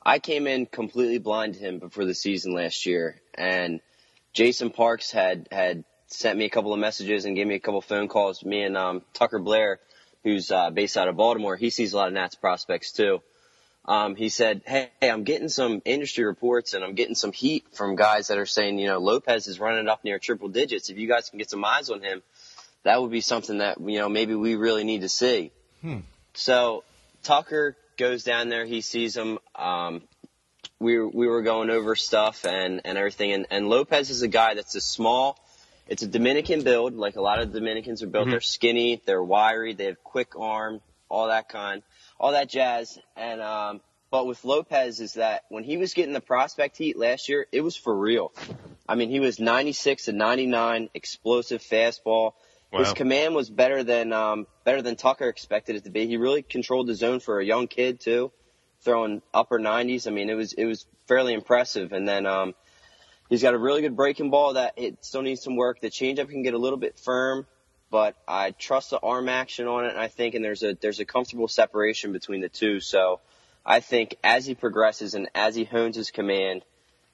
I came in completely blind to him before the season last year, and Jason Parks had, had sent me a couple of messages and gave me a couple of phone calls. Me and um, Tucker Blair, who's uh, based out of Baltimore, he sees a lot of Nats prospects too. Um, he said, hey, hey, I'm getting some industry reports and I'm getting some heat from guys that are saying, you know, Lopez is running up near triple digits. If you guys can get some eyes on him, that would be something that, you know, maybe we really need to see. Hmm. So Tucker goes down there. He sees him. Um, we, we were going over stuff and, and everything. And, and Lopez is a guy that's a small, it's a Dominican build. Like a lot of Dominicans are built. Mm-hmm. They're skinny, they're wiry, they have quick arm, all that kind. all that jazz. And, um, but with Lopez is that when he was getting the prospect heat last year, it was for real. I mean, he was ninety-six to ninety-nine, explosive fastball. Wow. His command was better than, um, better than Tucker expected it to be. He really controlled the zone for a young kid too, throwing upper nineties. I mean, it was, it was fairly impressive. And then, um, he's got a really good breaking ball that it still needs some work. The changeup can get a little bit firm, but I trust the arm action on it, and I think and there's a there's a comfortable separation between the two. So I think as he progresses and as he hones his command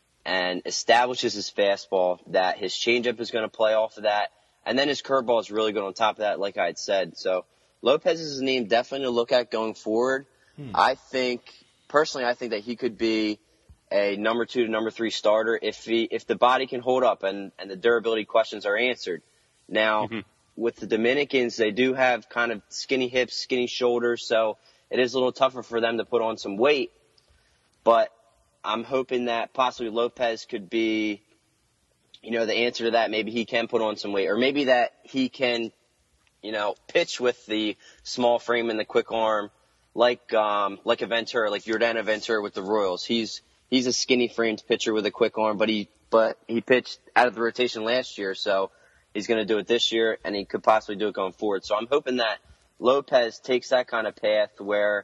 and establishes his fastball, that his changeup is going to play off of that, and then his curveball is really good on top of that, like I had said. So Lopez is a name definitely to look at going forward. Hmm. I think personally, I think that he could be a number two to number three starter if he if the body can hold up and, and the durability questions are answered. Now. Mm-hmm. With the Dominicans, they do have kind of skinny hips, skinny shoulders, so it is a little tougher for them to put on some weight. But I'm hoping that possibly Lopez could be, you know, the answer to that. Maybe he can put on some weight, or maybe that he can, you know, pitch with the small frame and the quick arm, like um, like a Ventura, like Yordano Ventura with the Royals. He's he's a skinny framed pitcher with a quick arm, but he but he pitched out of the rotation last year, so. He's going to do it this year, and he could possibly do it going forward. So I'm hoping that Lopez takes that kind of path where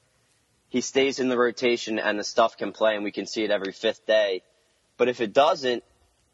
he stays in the rotation and the stuff can play, and we can see it every fifth day. But if it doesn't,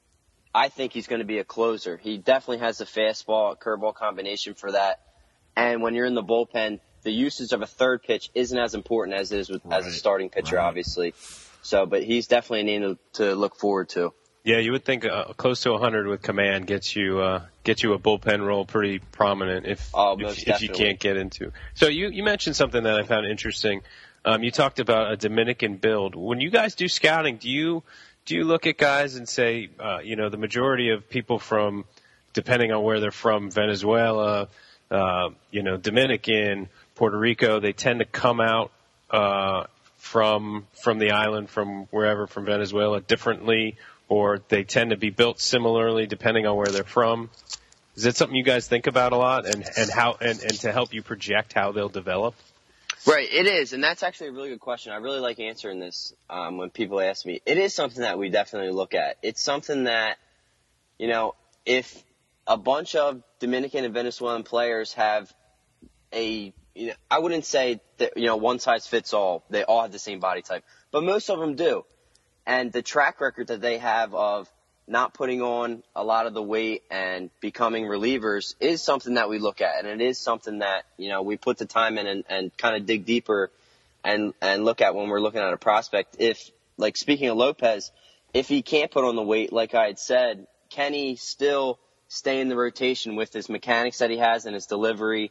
I think he's going to be a closer. He definitely has the fastball, curveball combination for that. And when you're in the bullpen, the usage of a third pitch isn't as important as it is with, right. as a starting pitcher, right. obviously. So, but he's definitely a name to, to look forward to. Yeah, you would think uh, close to one hundred with command gets you uh, gets you a bullpen role pretty prominent if oh, if, if you can't get into. So you, you mentioned something that I found interesting. Um, you talked about a Dominican build. When you guys do scouting, do you do you look at guys and say, uh, you know, the majority of people from, depending on where they're from, Venezuela, uh, you know, Dominican, Puerto Rico, they tend to come out uh, from from the island, from wherever, from Venezuela, differently? Or they tend to be built similarly depending on where they're from. Is that something you guys think about a lot, and, and how and, and to help you project how they'll develop? Right, it is, and that's actually a really good question. I really like answering this um, when people ask me. It is something that we definitely look at. It's something that, you know, if a bunch of Dominican and Venezuelan players have a, you know, I wouldn't say that, you know, one size fits all. They all have the same body type, but most of them do. And the track record that they have of not putting on a lot of the weight and becoming relievers is something that we look at. And it is something that, you know, we put the time in and, and kind of dig deeper and, and look at when we're looking at a prospect. If, like speaking of Lopez, if he can't put on the weight, like I had said, can he still stay in the rotation with his mechanics that he has and his delivery,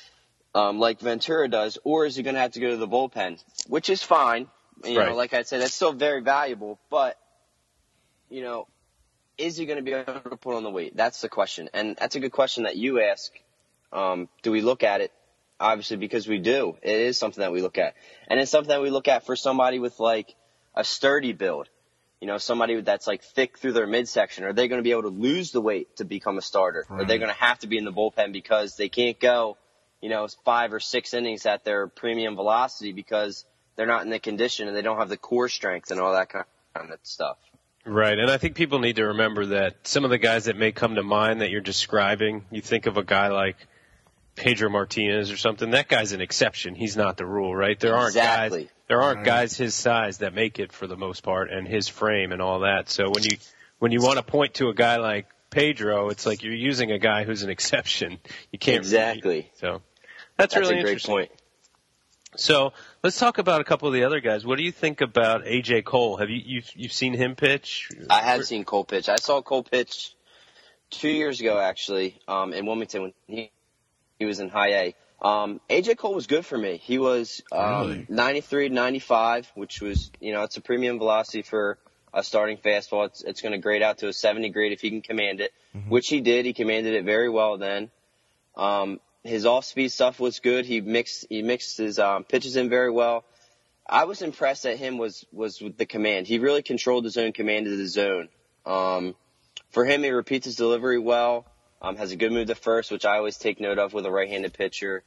um, like Ventura does, or is he going to have to go to the bullpen, which is fine. You right. know, like I said, that's still very valuable, but, you know, is he going to be able to put on the weight? That's the question. And that's a good question that you ask. Um, do we look at it? Obviously, because we do. It is something that we look at. And it's something that we look at for somebody with, like, a sturdy build. You know, somebody that's, like, thick through their midsection. Are they going to be able to lose the weight to become a starter? Right. Are they going to have to be in the bullpen because they can't go, you know, five or six innings at their premium velocity because they're not in the condition and they don't have the core strength and all that kind of stuff. Right, and I think people need to remember that some of the guys that may come to mind that you're describing, you think of a guy like Pedro Martinez or something, that guy's an exception. He's not the rule, right? There aren't exactly. guys there aren't guys his size that make it for the most part, and his frame and all that. So when you when you want to point to a guy like Pedro, it's like you're using a guy who's an exception. You can't Exactly. Really, so that's, that's really a great interesting. point. So let's talk about a couple of the other guys. What do you think about A J Cole? Have you you've, you've seen him pitch? I have seen Cole pitch. I saw Cole pitch two years ago, actually, um, in Wilmington when he, he was in high A. Um, A J Cole was good for me. He was um, Really? ninety-three to ninety-five, which was, you know, it's a premium velocity for a starting fastball. It's, it's going to grade out to a seventy grade if he can command it, mm-hmm. which he did. He commanded it very well then. Um, his off-speed stuff was good. He mixed he mixed his um, pitches in very well. I was impressed at him was was with the command. He really controlled his own command of the zone. Um, for him, he repeats his delivery well. Um, has a good move to first, which I always take note of with a right-handed pitcher.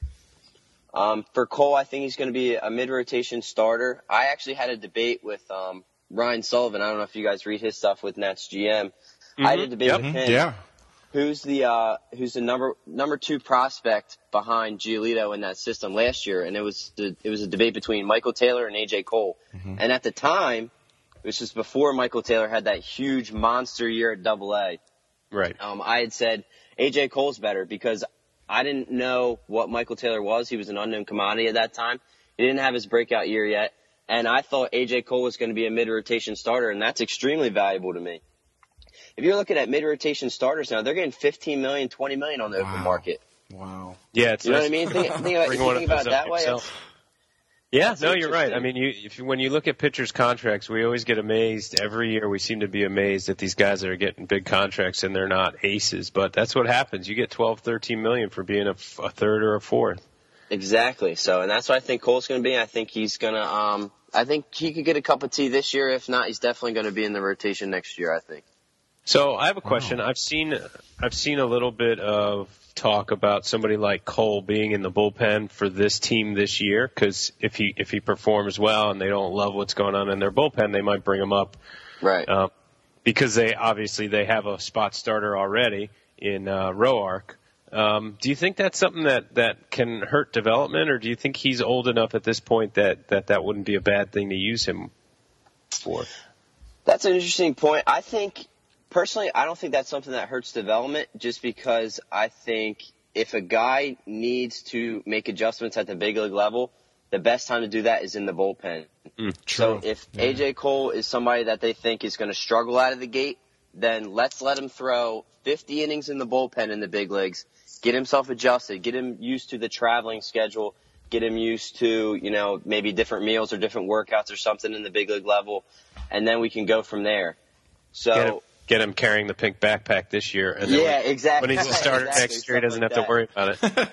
Um, for Cole, I think he's going to be a mid-rotation starter. I actually had a debate with um, Ryan Sullivan. I don't know if you guys read his stuff with Nats G M. Mm-hmm. I had a debate yep. with him. Yeah. Who's the uh, who's the number number two prospect behind Giolito in that system last year? And it was the, it was a debate between Michael Taylor and A J Cole. Mm-hmm. And at the time, it was just before Michael Taylor had that huge monster year at Double A. Right. Um, I had said A J Cole's better because I didn't know what Michael Taylor was. He was an unknown commodity at that time. He didn't have his breakout year yet. And I thought A J Cole was going to be a mid-rotation starter, and that's extremely valuable to me. If you're looking at mid-rotation starters now, they're getting fifteen million dollars, twenty million dollars on the Wow. open market. Wow. Yeah, it's You know nice. what I mean? Think, think about, if you think about it that way. It's, Yeah, That's no, you're right. interesting. I mean, you, if when you look at pitchers' contracts, we always get amazed. Every year we seem to be amazed at these guys that are getting big contracts and they're not aces. But that's what happens. You get twelve, thirteen million for being a, a third or a fourth. Exactly. So, and that's what I think Cole's going to be. I think he's going to, um, I think he could get a cup of tea this year. If not, he's definitely going to be in the rotation next year, I think. So I have a question. Wow. I've seen I've seen a little bit of talk about somebody like Cole being in the bullpen for this team this year, because if he if he performs well and they don't love what's going on in their bullpen, they might bring him up, right? Uh, because they obviously they have a spot starter already in uh, Roark. Um, do you think that's something that, that can hurt development, or do you think he's old enough at this point that, that that wouldn't be a bad thing to use him for? That's an interesting point. I think. Personally, I don't think that's something that hurts development, just because I think if a guy needs to make adjustments at the big league level, the best time to do that is in the bullpen. Mm, so if yeah. A J Cole is somebody that they think is going to struggle out of the gate, then let's let him throw fifty innings in the bullpen in the big leagues, get himself adjusted, get him used to the traveling schedule, get him used to, you know, maybe different meals or different workouts or something in the big league level, and then we can go from there. So. Get him carrying the pink backpack this year. And then yeah, when, exactly. When he's a starter exactly. next year, he doesn't like have that. to worry about it.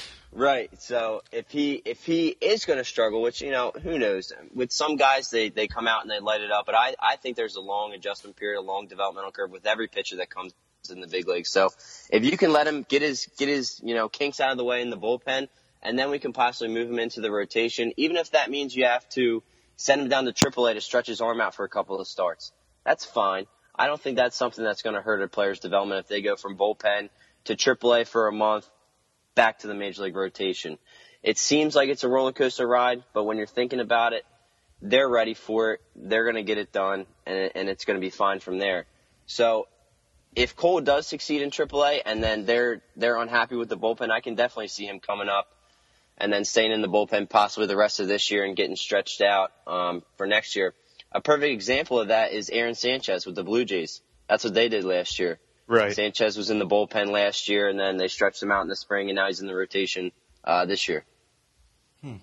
Right. So if he if he is going to struggle, which, you know, who knows? With some guys, they, they come out and they light it up. But I, I think there's a long adjustment period, a long developmental curve with every pitcher that comes in the big league. So if you can let him get his get his you know kinks out of the way in the bullpen, and then we can possibly move him into the rotation, even if that means you have to send him down to triple A to stretch his arm out for a couple of starts. That's fine. I don't think that's something that's going to hurt a player's development if they go from bullpen to triple A for a month back to the major league rotation. It seems like it's a roller coaster ride, but when you're thinking about it, they're ready for it. They're going to get it done, and, and it's going to be fine from there. So if Cole does succeed in triple A and then they're they're unhappy with the bullpen, I can definitely see him coming up and then staying in the bullpen possibly the rest of this year and getting stretched out um, for next year. A perfect example of that is Aaron Sanchez with the Blue Jays. That's what they did last year. Right. Sanchez was in the bullpen last year, and then they stretched him out in the spring, and now he's in the rotation uh, this year. Hmm.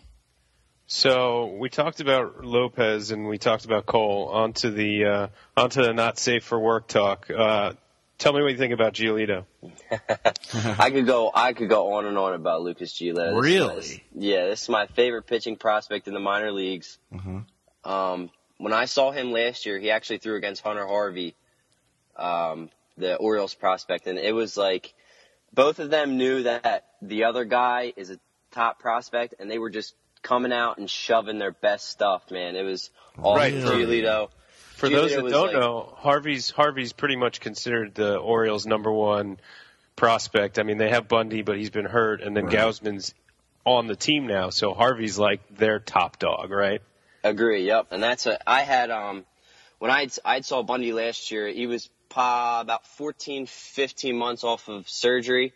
So we talked about Lopez and we talked about Cole. Onto the uh, onto the not safe for work talk. Uh, tell me what you think about Giolito. I could go. I could go on and on about Lucas Giolito. This Really? Is my, yeah, this is my favorite pitching prospect in the minor leagues. Mm-hmm. Um, when I saw him last year, he actually threw against Hunter Harvey, um, the Orioles prospect, and it was like both of them knew that the other guy is a top prospect, and they were just coming out and shoving their best stuff. Man, it was all Right. Giolito. For Giolito those that was don't like, know, Harvey's Harvey's pretty much considered the Orioles' number one prospect. I mean, they have Bundy, but he's been hurt, and then right. Gausman's on the team now, so Harvey's like their top dog, right? Agree. Yep. And that's a. I had um, when I I saw Bundy last year, he was pa, about fourteen, fifteen months off of surgery.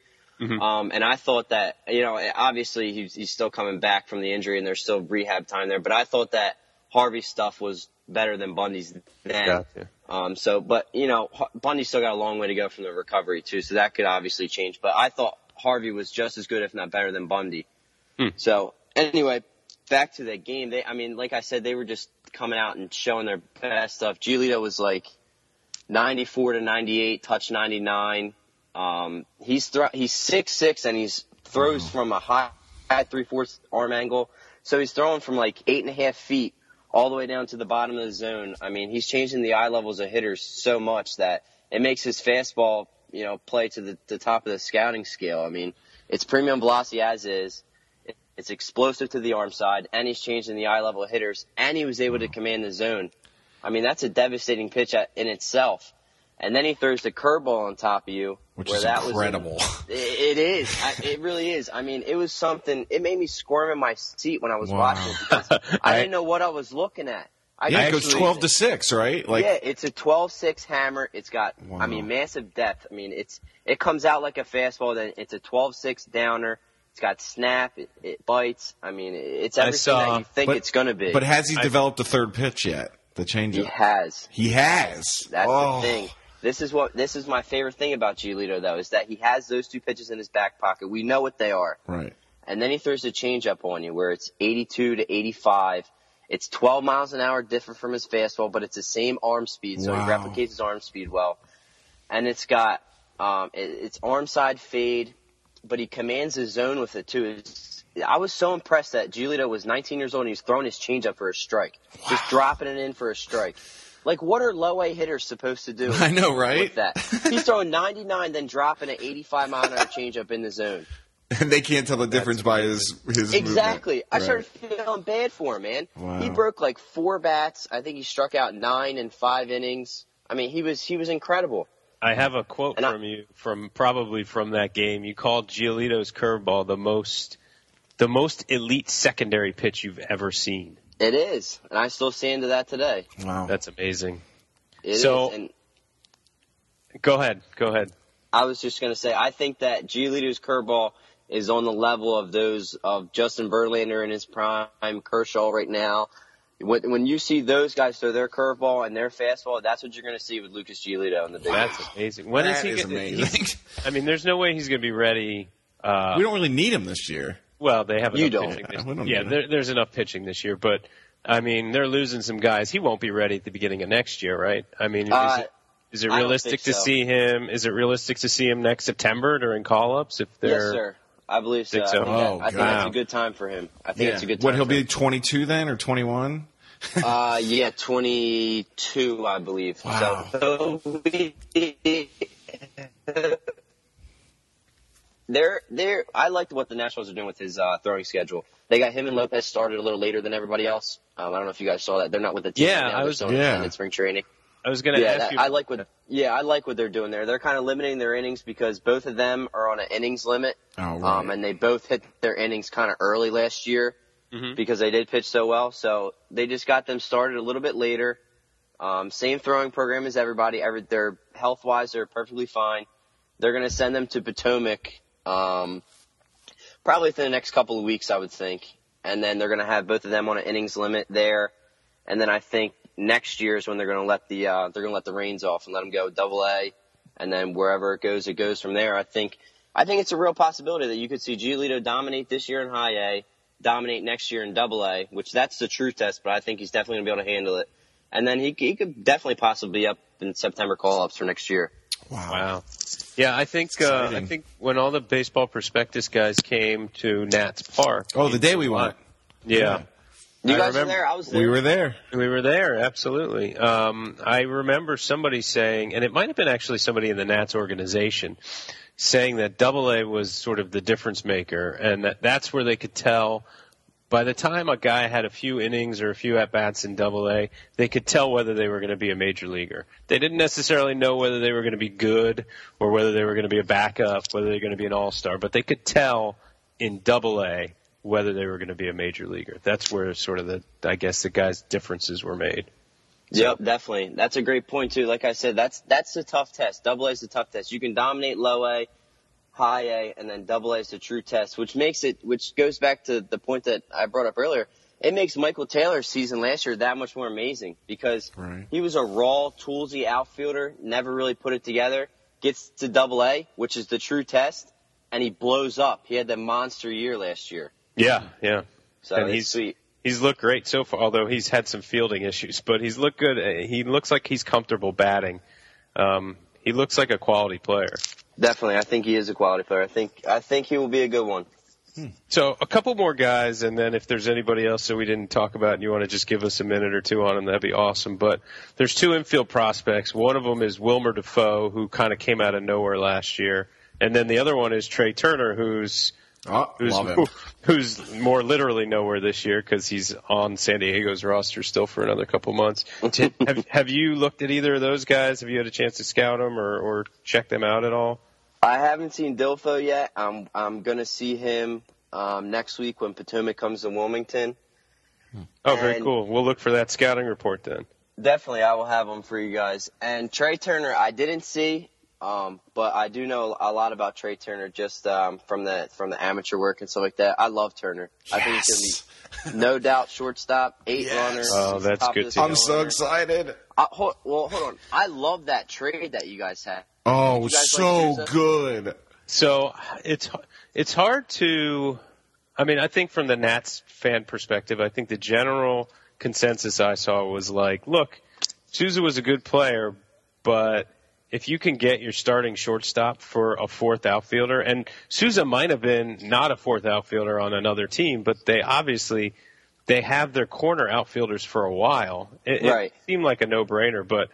Mm-hmm. Um, and I thought that, you know, obviously he's, he's still coming back from the injury and there's still rehab time there, but I thought that Harvey's stuff was better than Bundy's then. Gotcha. Um, so, but, you know, Bundy still got a long way to go from the recovery too, so that could obviously change. But I thought Harvey was just as good, if not better, than Bundy. Hmm. So, anyway, back to the game. They, I mean, like I said, they were just coming out and showing their best stuff. Giolito was like ninety-four to ninety-eight, touch ninety-nine. Um, he's thro- he's six six and he's throws from a high, high three-fourths arm angle. So he's throwing from like eight and a half feet all the way down to the bottom of the zone. I mean, he's changing the eye levels of hitters so much that it makes his fastball, you know, play to the, the top of the scouting scale. I mean, it's premium velocity as is. It's explosive to the arm side, and he's changing the eye level of hitters, and he was able to command the zone. I mean, that's a devastating pitch at, in itself. And then he throws the curveball on top of you. Which where is that incredible. Was a, it is. I, it really is. I mean, it was something. It made me squirm in my seat when I was Wow. watching it because I didn't know what I was looking at. I Yeah, it goes actually- twelve to six, right? Like, yeah, it's a twelve six hammer. It's got, Wow. I mean, massive depth. I mean, it's it comes out like a fastball. Then it's a twelve six downer. It's got snap. It, it bites. I mean, it's everything saw- that you think but- it's going to be. but has he I- developed a third pitch yet? The he changeup. has. He has. That's oh. the thing. This is what this is my favorite thing about Giolito, though, is that he has those two pitches in his back pocket. We know what they are. Right. And then he throws a changeup on you where it's eighty-two to eighty-five. It's twelve miles an hour different from his fastball, but it's the same arm speed, so Wow. he replicates his arm speed well. And it's got um, it, it's arm side fade, but he commands his zone with it too. It's, I was so impressed that Giolito was nineteen years old and he's throwing his changeup for a strike, wow. just dropping it in for a strike. Like, what are low-A hitters supposed to do? I know, right? With that, he's throwing ninety-nine, then dropping an eighty-five mile an hour changeup in the zone. And they can't tell the difference by his his Exactly. movement. I Right. started feeling bad for him, man. Wow. He broke like four bats. I think he struck out nine in five innings. I mean, he was he was incredible. I have a quote And I- from you from probably from that game. You called Giolito's curveball the most the most elite secondary pitch you've ever seen. It is, and I still stand to that today. Wow. That's amazing. It So- is, and Go ahead. Go ahead. I was just going to say, I think that Giolito's curveball is on the level of those of Justin Verlander in his prime, Kershaw right now. When, when you see those guys throw their curveball and their fastball, that's what you're going to see with Lucas Giolito in the big That's leagues. amazing. When is That he is gonna, amazing. he's- I mean, there's no way he's going to be ready. Uh, We don't really need him this year. well, they have You enough don't. pitching. Yeah, This, we don't yeah, need it. there, there's enough pitching this year, but I mean, they're losing some guys. He won't be ready at the beginning of next year, right? I mean, is Uh, it, is it I don't realistic think to so. see him? Is it realistic to see him next September during call-ups if they're? Yes, sir. I believe so. Think I so? think, that- Oh, I think God. that's a good time for him. I think Yeah. it's a good time. What, he'll for be him. twenty-two then or twenty-one? Uh, yeah, twenty-two, I believe. Wow. So they're they're. I liked what the Nationals are doing with his uh, throwing schedule. They got him and Lopez started a little later than everybody else. Um, I don't know if you guys saw that. They're not with the team Yeah, right now. I They're was- still in yeah. extended spring training. I was going to Yeah, ask that, you. I like what. Yeah, I like what they're doing there. They're kind of limiting their innings because both of them are on an innings limit. Oh, right. Um, and they both hit their innings kind of early last year Mhm. because they did pitch so well. So they just got them started a little bit later. Um, same throwing program as everybody. Every, they're health-wise, they're perfectly fine. They're going to send them to Potomac um, probably within the next couple of weeks, I would think. And then they're going to have both of them on an innings limit there. And then I think next year is when they're going to let the uh, they're going to let the reins off and let them go Double A, and then wherever it goes, it goes from there. I think I think it's a real possibility that you could see Giolito dominate this year in High A, dominate next year in Double A, which that's the true test. But I think he's definitely going to be able to handle it. And then he he could definitely possibly be up in September call-ups for next year. Wow. Wow. Yeah, I think uh, I Exciting. think when all the baseball prospectus guys came to Nats Park. Oh, the day we went. Yeah. You I guys were remember- there. I was there. We were there. We were there, absolutely. Um, I remember somebody saying, and it might have been actually somebody in the Nats organization, saying that Double A was sort of the difference maker, and that that's where they could tell. By the time a guy had a few innings or a few at bats in Double A, they could tell whether they were going to be a major leaguer. They didn't necessarily know whether they were going to be good or whether they were going to be a backup, whether they were going to be an all-star, but they could tell in Double A whether they were going to be a major leaguer. That's where sort of the, I guess, the guys' differences were made. Yep, definitely. That's a great point too. Like I said, that's that's a tough test. Double A is a tough test. You can dominate low A, high A, and then double A is the true test, which makes it, which goes back to the point that I brought up earlier. It makes Michael Taylor's season last year that much more amazing because Right. he was a raw, toolsy outfielder, never really put it together, gets to double A, which is the true test, and he blows up. He had the monster year last year. Yeah, yeah. So And it's he's- sweet. He's looked great so far, although he's had some fielding issues, but he's looked good. He looks like he's comfortable batting. Um, he looks like a quality player. Definitely. I think he is a quality player. I think, I think he will be a good one. So a couple more guys, and then if there's anybody else that we didn't talk about and you want to just give us a minute or two on them, that'd be awesome. But there's two infield prospects. One of them is Wilmer Defoe, who kind of came out of nowhere last year. And then the other one is Trey Turner, who's Oh, who's, love him. who's more literally nowhere this year because he's on San Diego's roster still for another couple months. have, have you looked at either of those guys? Have you had a chance to scout them or, or check them out at all? I haven't seen Dilfo yet. I'm I'm gonna see him um, next week when Potomac comes to Wilmington. Oh, very And- cool. We'll look for that scouting report then. Definitely, I will have him for you guys. And Trey Turner, I didn't see, um, but I do know a lot about Trey Turner just um, from the from the amateur work and stuff like that. I love Turner. I think he's gonna be no doubt shortstop, eight Yes. runner. Oh, that's top good of the to I'm know. so excited. Uh, hold, well, hold on. I love that trade that you guys had. Oh, You guys so like Sousa? good. So it's it's hard to, I mean, I think from the Nats fan perspective, I think the general consensus I saw was like, look, Sousa was a good player, but if you can get your starting shortstop for a fourth outfielder, and Sousa might have been not a fourth outfielder on another team, but they obviously they have their corner outfielders for a while. It, Right. it seemed like a no-brainer, but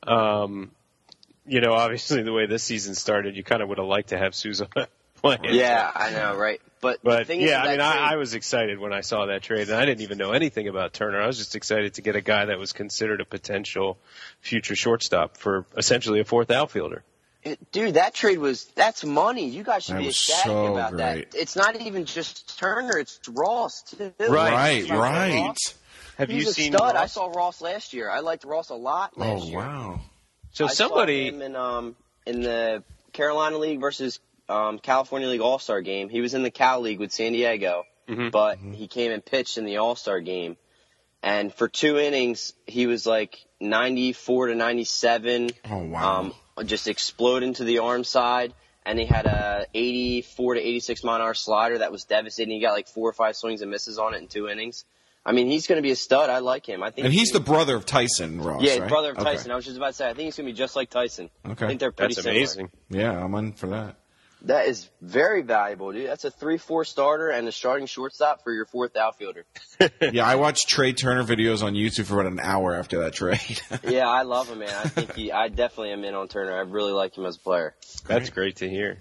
um, you know, obviously the way this season started, you kind of would have liked to have Sousa playing. Yeah, I know, right? But, the But thing is yeah, with I mean, that I, I trade- was excited when I saw that trade, and I didn't even know anything about Turner. I was just excited to get a guy that was considered a potential future shortstop for essentially a fourth outfielder. It- Dude, that trade was, that's money. You guys should That be was ecstatic so about great. that. It's not even just Turner, it's Ross, too. Right, Right, It's not right. Ross. Have He's you a seen stud. I Ross? saw Ross last year. I liked Ross a lot last Oh, year. wow. So I somebody, saw him in, um, in the Carolina League versus um, California League All-Star game. He was in the Cal League with San Diego, Mhm. but he came and pitched in the All-Star game. And for two innings, he was like ninety-four to ninety-seven. Oh, wow. Um, just exploding to the arm side. And he had a eighty-four to eighty-six mile an hour slider that was devastating. He got like four or five swings and misses on it in two innings. I mean, he's going to be a stud. I like him. I think And he's the brother of Tyson Ross, yeah, right? brother of Okay. Tyson. I was just about to say, I think he's going to be just like Tyson. Okay. I think they're pretty that's similar. amazing. Yeah, I'm in for that. That is very valuable, dude. That's a three four starter and a starting shortstop for your fourth outfielder. Yeah, I watched Trey Turner videos on YouTube for about an hour after that trade. Yeah, I love him, man. I think he, I definitely am in on Turner. I really like him as a player. That's great to hear.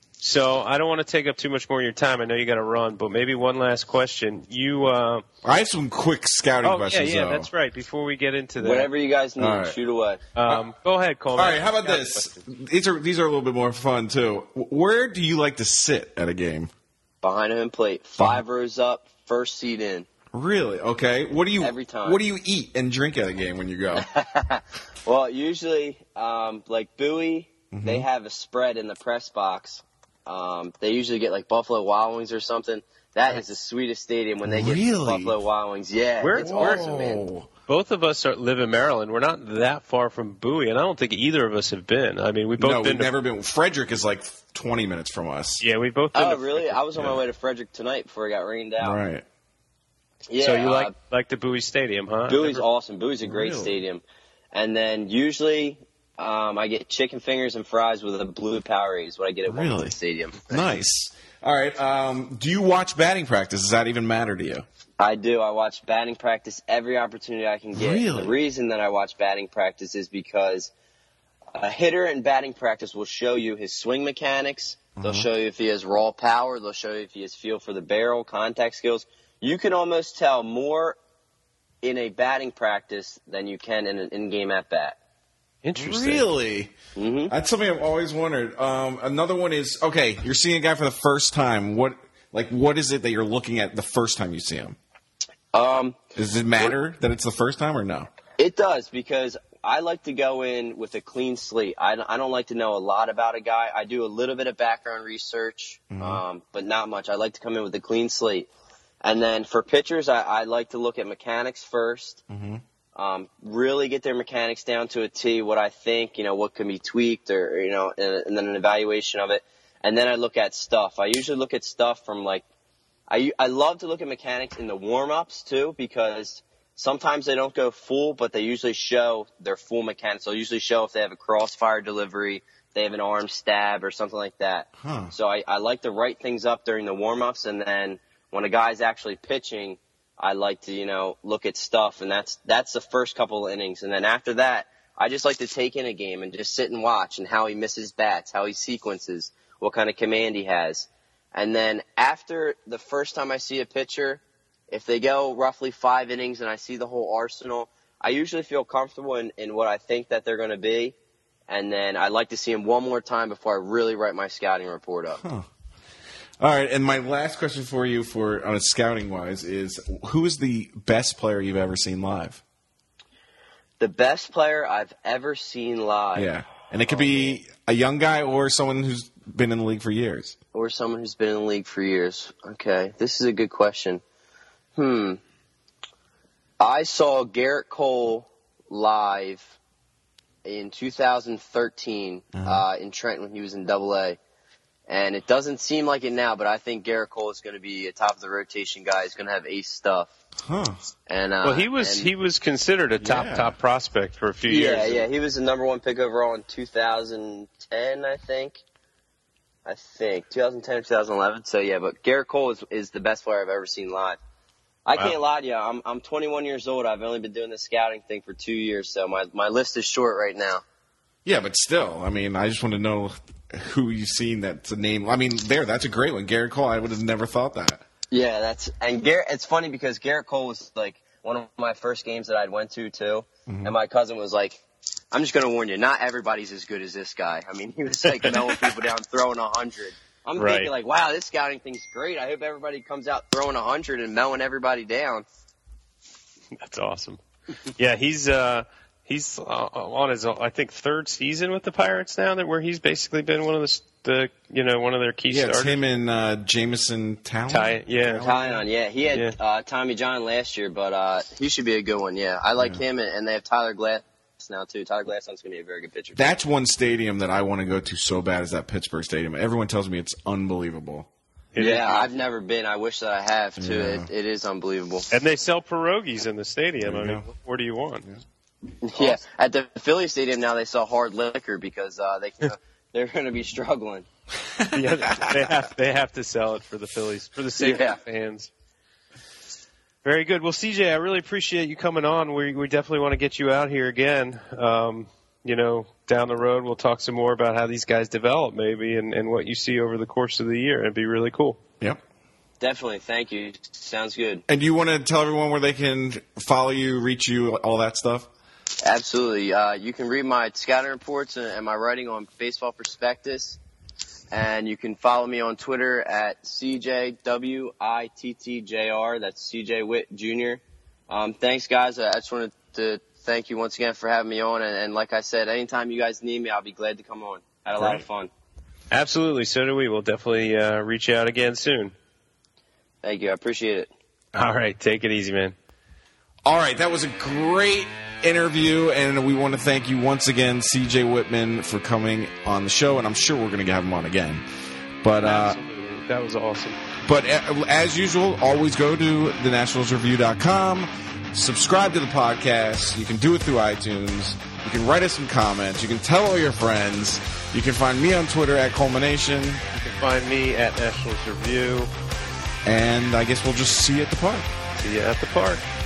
So I don't want to take up too much more of your time. I know you got to run, but maybe one last question. You, uh, I have some quick scouting oh yeah, questions, yeah, though. that's right. Before we get into that, Whatever you guys need, All right. shoot away. um, go ahead, Coleman. All right, how about this? These are these are a little bit more fun too. Where do you like to sit at a game? Behind home plate, five rows up, first seat in. Really? Okay. What do you Every time. What do you eat and drink at a game when you go? Well, usually, um, like Bowie, Mm-hmm. they have a spread in the press box. Um, they usually get like Buffalo Wild Wings or something. That is the sweetest stadium when they get Really? Buffalo Wild Wings. Yeah, Where- it's where- awesome, man. Whoa. Both of us are, live in Maryland. We're not that far from Bowie, and I don't think either of us have been. I mean, we both No, been. we've to, never been. Frederick is like twenty minutes from us. Yeah, we both. Been Oh, to really? Frederick. I was on Yeah. my way to Frederick tonight before it got rained out. Right. Yeah, so you uh, like like the Bowie Stadium, huh? Bowie's Never- awesome. Bowie's a great Really? stadium. And then usually um, I get chicken fingers and fries with a blue Powerade. What I get at Really? Wilmington Stadium. Nice. All right. Um, do you watch batting practice? Does that even matter to you? I do. I watch batting practice every opportunity I can get. Really? The reason that I watch batting practice is because a hitter in batting practice will show you his swing mechanics. They'll Mm-hmm. show you if he has raw power. They'll show you if he has feel for the barrel, contact skills. You can almost tell more in a batting practice than you can in an in-game at-bat. Interesting. Really? Mm-hmm. That's something I've always wondered. Um, another one is okay. You're seeing a guy for the first time. What like what is it that you're looking at the first time you see him? Um, Does it matter that it's the first time or no? It does, because I like to go in with a clean slate. I, I don't like to know a lot about a guy. I do a little bit of background research, mm-hmm. um, but not much. I like to come in with a clean slate. And then for pitchers, I, I like to look at mechanics first, mm-hmm. um, really get their mechanics down to a T, what I think, you know, what can be tweaked or, you know, and, and then an evaluation of it. And then I look at stuff. I usually look at stuff from like, I, I love to look at mechanics in the warm-ups too, because sometimes they don't go full, but they usually show their full mechanics. They'll usually show if they have a crossfire delivery, they have an arm stab or something like that. Huh. So I, I like to write things up during the warm-ups, and then when a guy's actually pitching, I like to, you know, look at stuff, and that's that's the first couple of innings. And then after that, I just like to take in a game and just sit and watch and how he misses bats, how he sequences, what kind of command he has. And then after the first time I see a pitcher, if they go roughly five innings and I see the whole arsenal, I usually feel comfortable in, in what I think that they're going to be. And then I like to see him one more time before I really write my scouting report up. Huh. All right, and my last question for you, for on a scouting wise, is who is the best player you've ever seen live? The best player I've ever seen live. Yeah, and it could be a young guy or someone who's been in the league for years. Or someone who's been in the league for years. Okay, this is a good question. Hmm. I saw Garrett Cole live in two thousand thirteen uh-huh. uh, in Trenton when he was in Double A. And it doesn't seem like it now, but I think Garrett Cole is going to be a top of the rotation guy. He's going to have ace stuff. Huh. And uh, well, he was and, he was considered a top yeah. top prospect for a few yeah, years. Yeah, yeah. He was the number one pick overall in two thousand ten, I think. I think twenty ten or twenty eleven. So yeah, but Garrett Cole is is the best player I've ever seen live. I wow. can't lie to you. I'm I'm twenty-one years old. I've only been doing this scouting thing for two years, so my my list is short right now. Yeah, but still, I mean, I just want to know who you've seen that's a name. I mean, there, that's a great one. Garrett Cole, I would have never thought that. Yeah, that's and Garrett. It's funny because Garrett Cole was like one of my first games that I went to too, mm-hmm. and my cousin was like, "I'm just gonna warn you, not everybody's as good as this guy." I mean, he was like mowing people down, throwing a hundred. I'm right. thinking like, "Wow, this scouting thing's great. I hope everybody comes out throwing a hundred and mowing everybody down." That's awesome. Yeah, he's uh, he's uh, on his I think third season with the Pirates now, that where he's basically been one of the, the you know one of their key yeah, starters. Yeah, it's him and uh, Jameson Taillon. Ty, yeah, Taillon. Yeah, he had yeah. uh, Tommy John last year, but uh, he should be a good one. Yeah, I like yeah. him, and, and they have Tyler Glass now too. Tyler Glasson's going to be a very good pitcher. That's one stadium that I want to go to so bad, is that Pittsburgh Stadium. Everyone tells me it's unbelievable. It yeah, I've never been. I wish that I have too. Yeah. It, it is unbelievable. And they sell pierogies in the stadium. I mean, know. What do you want? Yeah. yeah, at the Philly Stadium now they sell hard liquor because uh, they can, they're going to be struggling. Yeah, they have they have to sell it for the Phillies, for the sake yeah. of the fans. Very good. Well, C J, I really appreciate you coming on. We we definitely want to get you out here again. Um, you know, down the road, we'll talk some more about how these guys develop maybe and, and what you see over the course of the year. It'd be really cool. Yep. Definitely. Thank you. Sounds good. And do you want to tell everyone where they can follow you, reach you, all that stuff? Absolutely. Uh, you can read my scouting reports and, and my writing on Baseball Prospectus. And you can follow me on Twitter at C J W I T T J R. That's C J Witt Junior Um, thanks, guys. I just wanted to thank you once again for having me on. And, and like I said, anytime you guys need me, I'll be glad to come on. Had a Great. lot of fun. Absolutely. So do we. We'll definitely uh, reach out again soon. Thank you. I appreciate it. All right. Take it easy, man. All right. That was a great interview, and we want to thank you once again, C J Whitman, for coming on the show, and I'm sure we're going to have him on again. But uh, Absolutely. That was awesome. But as usual, always go to the nationals review dot com, subscribe to the podcast. You can do it through iTunes. You can write us some comments. You can tell all your friends. You can find me on Twitter at Culmination. You can find me at Nationals Review. And I guess we'll just see you at the park. See you at the park.